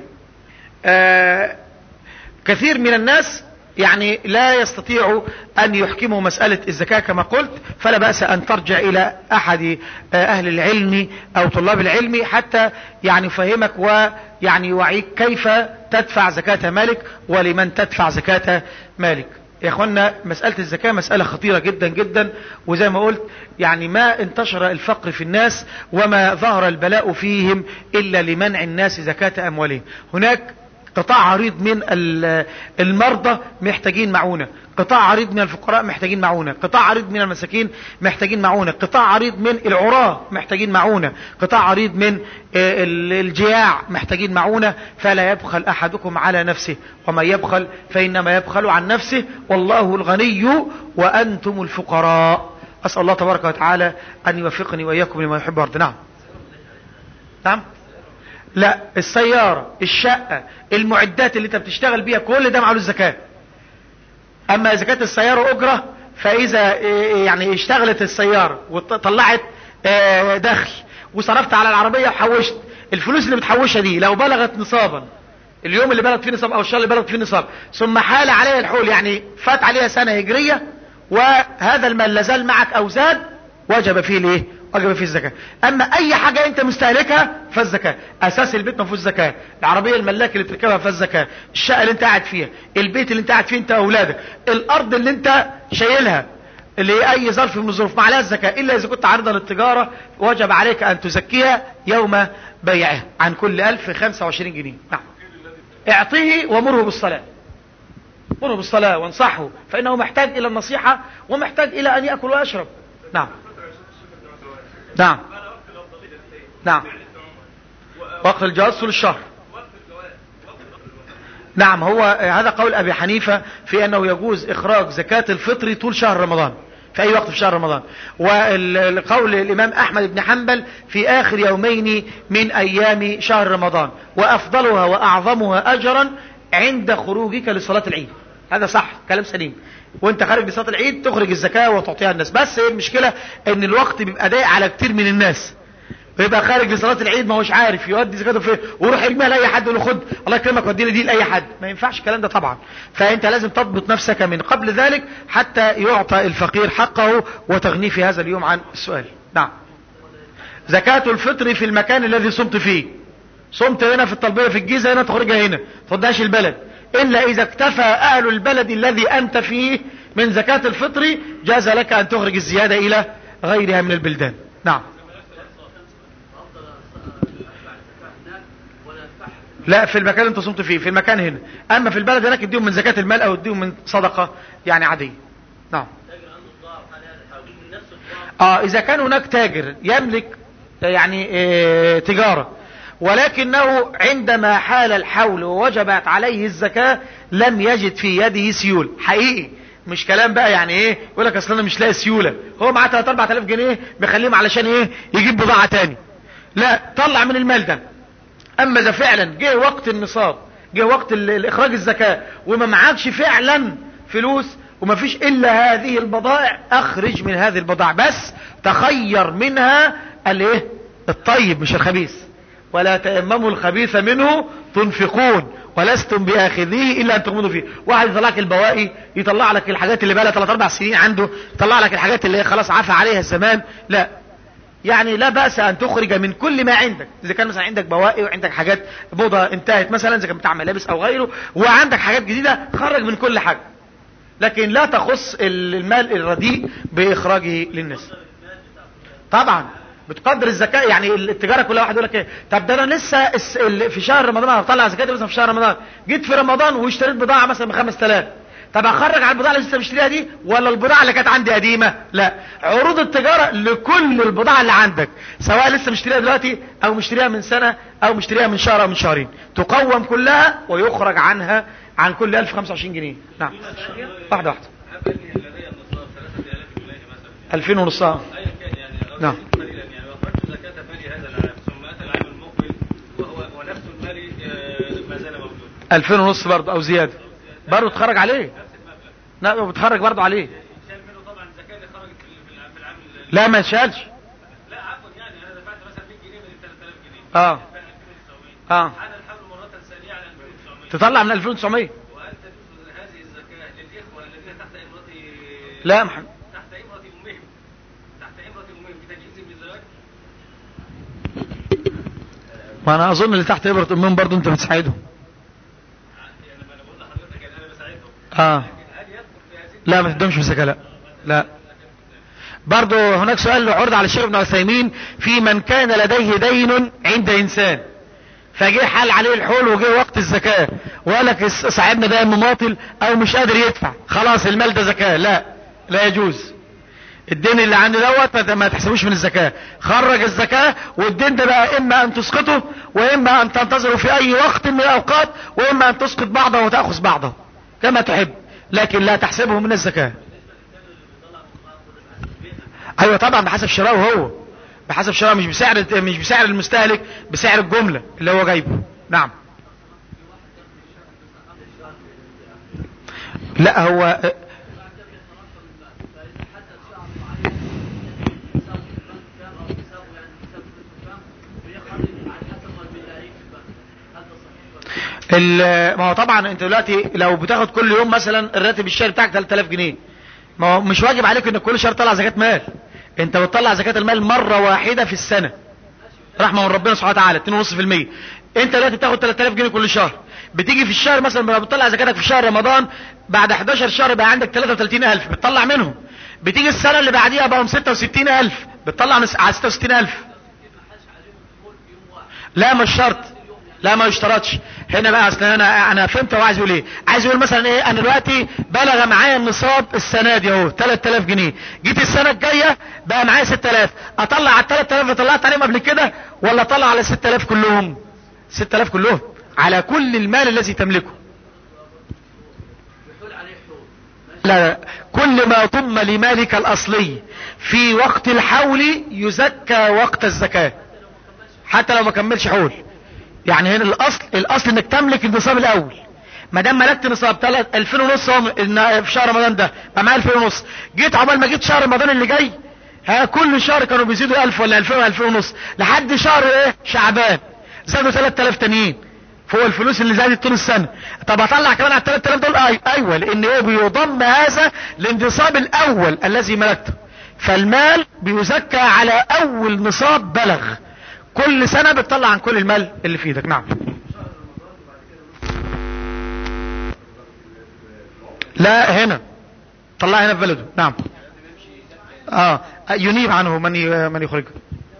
كثير من الناس يعني لا يستطيع أن يحكموا مسألة الزكاة كما قلت، فلا بأس أن ترجع إلى أحد أهل العلم أو طلاب العلم حتى يعني يفهمك ويعني يوعيك كيف تدفع زكاة مالك ولمن تدفع زكاة مالك. يا أخوانا، مسألة الزكاة مسألة خطيرة جدا جدا، وزي ما قلت يعني ما انتشر الفقر في الناس وما ظهر البلاء فيهم إلا لمنع الناس زكاة أموالهم. هناك قطاع عريض من المرضى محتاجين معونة، قطاع عريض من الفقراء محتاجين معونة، قطاع عريض من المساكين محتاجين معونة، قطاع عريض من العراة محتاجين معونة، قطاع عريض من الجياع محتاجين معونة. فلا يبخل أحدكم على نفسه، ومن يبخل فإنما يبخل عن نفسه، والله الغني وأنتم الفقراء. أسأل الله تبارك وتعالى أن يوفقني وإياكم لما يحب ويرضى. نعم. لا، السيارة، الشقة، المعدات اللي انت بتشتغل بيها، كل ده معلوش زكاة. اما زكاة السيارة اجرة، فاذا يعني اشتغلت السيارة وطلعت دخل وصرفت على العربية وحوشت، الفلوس اللي بتحوشها دي لو بلغت نصابا، اليوم اللي بلغت فيه نصاب او الشهر اللي بلغت فيه نصاب، ثم حال عليها الحول، يعني فات عليها سنة هجرية وهذا المال لازال معك او زاد، وجب فيه الايه؟ وجب فيه الزكاة. اما اي حاجة انت مستهلكها فالزكاة. اساس البيت ما فيهوش زكاة، العربية الملاك اللي بتركبها فالزكاة، الشقة اللي انت قاعد فيها، البيت اللي انت قاعد فيه انت واولادك، الارض اللي انت شايلها، اللي هي اي ظرف من الظروف ما عليها الزكاة، الا اذا كنت عارضة للتجارة وجب عليك ان تزكيها يوم بيعها عن كل 1025 جنيه. نعم. اعطيه ومره بالصلاة، مره بالصلاة وانصحه، فانه محتاج الى النصيحة ومحتاج الى ان يأكل ويشرب. نعم. نعم. نعم. وقت الجواز طول الشهر. نعم، هو هذا قول ابي حنيفة في انه يجوز اخراج زكاة الفطر طول شهر رمضان، في اي وقت في شهر رمضان. والقول الامام احمد بن حنبل في اخر يومين من ايام شهر رمضان، وافضلها واعظمها اجرا عند خروجك لصلاة العيد. هذا صح، كلام سليم. وانت خارج لصلاة العيد تخرج الزكاة وتعطيها الناس. بس هي المشكلة ان الوقت بيبقى ضيق على كتير من الناس، ويبقى خارج لصلاة العيد ما هوش عارف يودي زكاته فين، ويروح يرميها لاي حد يقول له خد الله يكرمك وديني دي لاي حد. ما ينفعش الكلام ده طبعا. فانت لازم تضبط نفسك من قبل ذلك حتى يعطى الفقير حقه وتغنيه في هذا اليوم عن السؤال. نعم. زكاة الفطر في المكان الذي صمت فيه. صمت هنا في الطلبية في الجيزة، هنا تخرجها هنا، تفضاش البلد، إلا إذا اكتفى أهل البلد الذي أنت فيه من زكاة الفطر، جاز لك أن تخرج الزيادة إلى غيرها من البلدان. نعم. لا، في المكان اللي انت صمت فيه، في المكان هنا. أما في البلد هناك اديهم من زكاة المال أو اديهم من صدقة يعني عادية. نعم. إذا كان هناك تاجر يملك يعني تجارة، ولكنه عندما حال الحول ووجبت عليه الزكاة لم يجد في يده سيولة حقيقي، مش كلام بقى يعني ايه يقول لك اصل انا مش لاقي سيولة، هو معاه 3-4 آلاف جنيه بيخليهم علشان ايه؟ يجيب بضاعة تاني. لا، طلع من المال ده. اما اذا فعلا جه وقت النصاب، جه وقت الاخراج الزكاة وما معكش فعلا فلوس وما فيش الا هذه البضائع، اخرج من هذه البضائع، بس تخير منها الايه؟ الطيب مش الخبيث. ولا تيمموا الخبيث منه تنفقون ولستم باخذيه الا ان تغمضوا فيه. واحد يطلع لك البواقي، يطلع لك الحاجات اللي بقى لها 3 4 سنين عنده، يطلع لك الحاجات اللي خلاص عفى عليها الزمان. لا، يعني لا بأس ان تخرج من كل ما عندك. اذا كان مثلا عندك بواقي وعندك حاجات موضة انتهت مثلا، اذا كان بتاع ملابس او غيره، وعندك حاجات جديدة، خرج من كل حاجة، لكن لا تخص المال الرديء باخراجه للناس. طبعا بتقدر الزكاة. يعني التجارة كلها، واحد يقول لك ايه، طب ده انا لسه في شهر رمضان هطلع زكاة مثلا في شهر رمضان، جيت في رمضان واشتريت بضاعة مثلا ب 5000، طب اخرج على البضاعة اللي لسه مشتريها دي ولا البضاعة اللي كانت عندي قديمة؟ لا، عروض التجارة لكل البضاعة اللي عندك، سواء لسه مشتريها دلوقتي او مشتريها من سنة او مشتريها من شهر او من شهرين، تقوم كلها ويخرج عنها عن كل 1000 25 جنيه. نعم، واحدة 2000 ونصها. نعم. 2000 ونص برضه او زيادة برضه تخرج عليه. لا، بتخرج برضه عليه. لا، ما يشالش. لا عفوا، يعني انا دفعت مثلا 100 جنيه من 3000 جنيه. انا الحول مرة ثانية على 2900. تطلع من 2900. وهل تجوز هذه الزكاة للاخوة الذين تحت امرتي؟ لا، تحت امرة امهم، بتجهيز بالزواج. ما انا اظن اللي تحت امرة امهم برضه انت بتساعدهم. انا بقول لحضرتك ان انا بساعدهم. لا، ما تدومش في الزكاة. لا لا. برضو هناك سؤال عرض على الشيخ ابن عثيمين في من كان لديه دين عند انسان، فجه حال عليه الحول وجه وقت الزكاة، وقال لك صاحبنا ده مماطل او مش قادر يدفع، خلاص المال ده زكاة. لا، لا يجوز. الدين اللي عنده دوت ما تحسبوش من الزكاة، خرج الزكاة، والدين ده بقى اما ان تسقطه واما ان تنتظره في اي وقت من الاوقات، واما ان تسقط بعضه وتأخذ بعضه كما تحب، لكن لا تحسبه من الزكاة. ايوه طبعا، بحسب شراءه هو، بحسب شراءه، مش بسعر المستهلك، بسعر الجملة اللي هو جايبه. نعم. لا، هو ما هو طبعا انت دلوقتي لو بتاخد كل يوم مثلا الراتب الشهري بتاعك 3000 جنيه، ما هو مش واجب عليك ان كل شهر تطلع زكاة مال، انت بتطلع زكاة المال مرة واحدة في السنة، رحمة من ربنا سبحانه وتعالى 2.5%. انت دلوقتي بتاخد 3000 جنيه كل شهر، بتيجي في الشهر مثلا لما بتطلع زكاتك في شهر رمضان، بعد 11 شهر بقى عندك 33000 بتطلع منهم، بتيجي السنة اللي بعديها بقوا 66000 بتطلع على 66000. لا مش شرط، لا ما يشترطش. هنا بقى اصل انا فهمت هو عايز يقول ايه. عايز يقول مثلا ايه، انا دلوقتي بلغ معايا النصاب السنه دي اهو 3000 جنيه، جيت السنه الجايه بقى معايا 6000، اطلع على 3000 اللي طلعت عليهم قبل كده ولا اطلع على 6000 كلهم؟ 6000 كلهم على كل المال الذي تملكه. لا، كل ما ضم لمالك الاصلي في وقت الحول يزكى وقت الزكاه حتى لو ما كملش حول. يعني هنا الاصل انك تملك النصاب الاول. ما دام ملكت نصاب 2000 ونص في شهر رمضان ده بقى معايا 2000 ونص، جيت عقبال ما جيت شهر رمضان اللي جاي، كل شهر كانوا بيزيدوا 1000 ولا 2000 ولا 2000 ونص، لحد شهر شعبان زادوا 3000 تانيين فوق الفلوس اللي زادت طول السنة. طب هطلع كمان على 3000 دول؟ ايوه، لان هو بيضم هذا للنصاب الاول الذي ملكته، فالمال بيزكى على اول نصاب بلغ، كل سنة بتطلع عن كل المال اللي في ايدك. نعم. لا، هنا طلع هنا في بلده. نعم. ينيب عنه من يخرجه.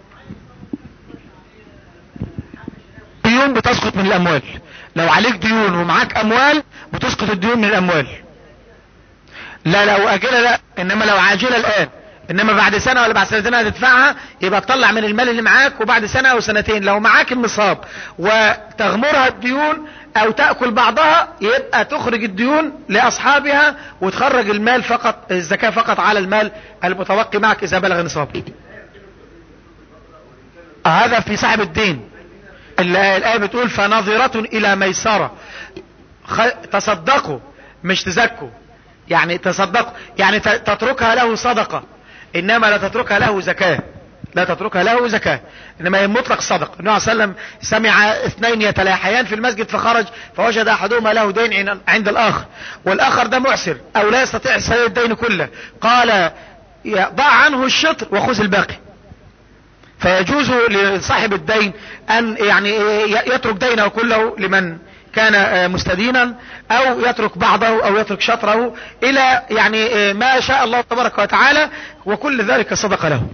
ديون بتسقط من الاموال، لو عليك ديون ومعاك اموال بتسقط الديون من الاموال. لا لو اجلة لا، انما لو عاجلة الان، انما بعد سنة ولا بعد سنتين هتدفعها، يبقى تطلع من المال اللي معاك، وبعد سنة او سنتين لو معاك النصاب وتغمرها الديون او تأكل بعضها، يبقى تخرج الديون لاصحابها وتخرج المال فقط، الزكاة فقط على المال المتبقي معك اذا بلغ النصاب. هذا في صاحب الدين. الآية بتقول فنظرة إلى ميسرة. تصدقوا مش تزكوا، يعني تصدقوا يعني تتركها له صدقة، إنما لا تتركها له زكاة، لا تتركها له زكاة، إنما هي مطلق صدقة. النبي صلى الله عليه وسلم سمع اثنين يتلاحيان في المسجد فخرج فوجد أحدهما له دين عند الآخر، والآخر ده معسر أو لا يستطيع سداد الدين كله، قال ضع عنه الشطر وخذ الباقي. فيجوز لصاحب الدين أن يعني يترك دينه كله لمن كان مستدينا، أو يترك بعضه أو يترك شطره إلى يعني ما شاء الله تبارك وتعالى، وكل ذلك صدق له.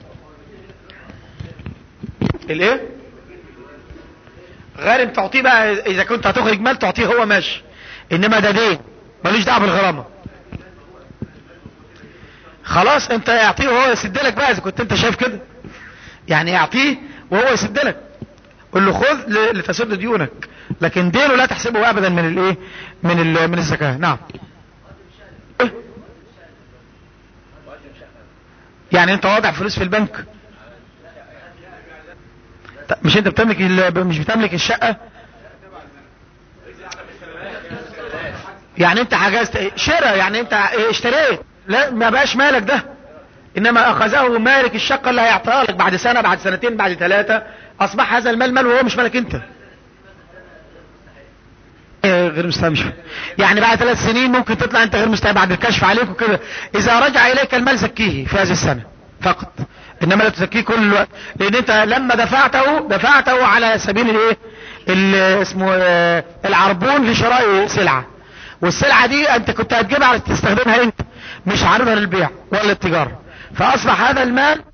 الايه؟ غارم تعطيه بقى، إذا كنت هتخرج مال تعطيه هو ماشي، إنما ده دين ملوش دعوه بالغرامة. خلاص انت اعطيه وهو يسد لك بقى، إذا كنت انت شايف كده يعني اعطيه وهو يسد لك، قل له خذ لتسد ديونك، لكن دينه لا تحسبه ابدا من الايه، من الزكاة. نعم. يعني انت واضع فلوس في البنك، مش انت مش بتملك الشقة، يعني انت حجزت شراء، يعني انت اشتريت، لا ما بقاش مالك ده، انما اخذه مالك الشقة اللي هيعطيها لك بعد سنة بعد سنتين بعد 3، اصبح هذا المال مال وهو مش مالك انت. غير مستمشي، يعني بعد 3 سنين ممكن تطلع انت غير مستمشي بعد الكشف عليك وكده، اذا رجع اليك المال زكيه في هذه السنة فقط، انما لا تزكيه كل الوقت، لان انت لما دفعته على سبيل الايه اسمه العربون لشراء سلعة، والسلعة دي انت كنت هتجيبها تستخدمها انت، مش عارضها للبيع ولا التجارة، فاصبح هذا المال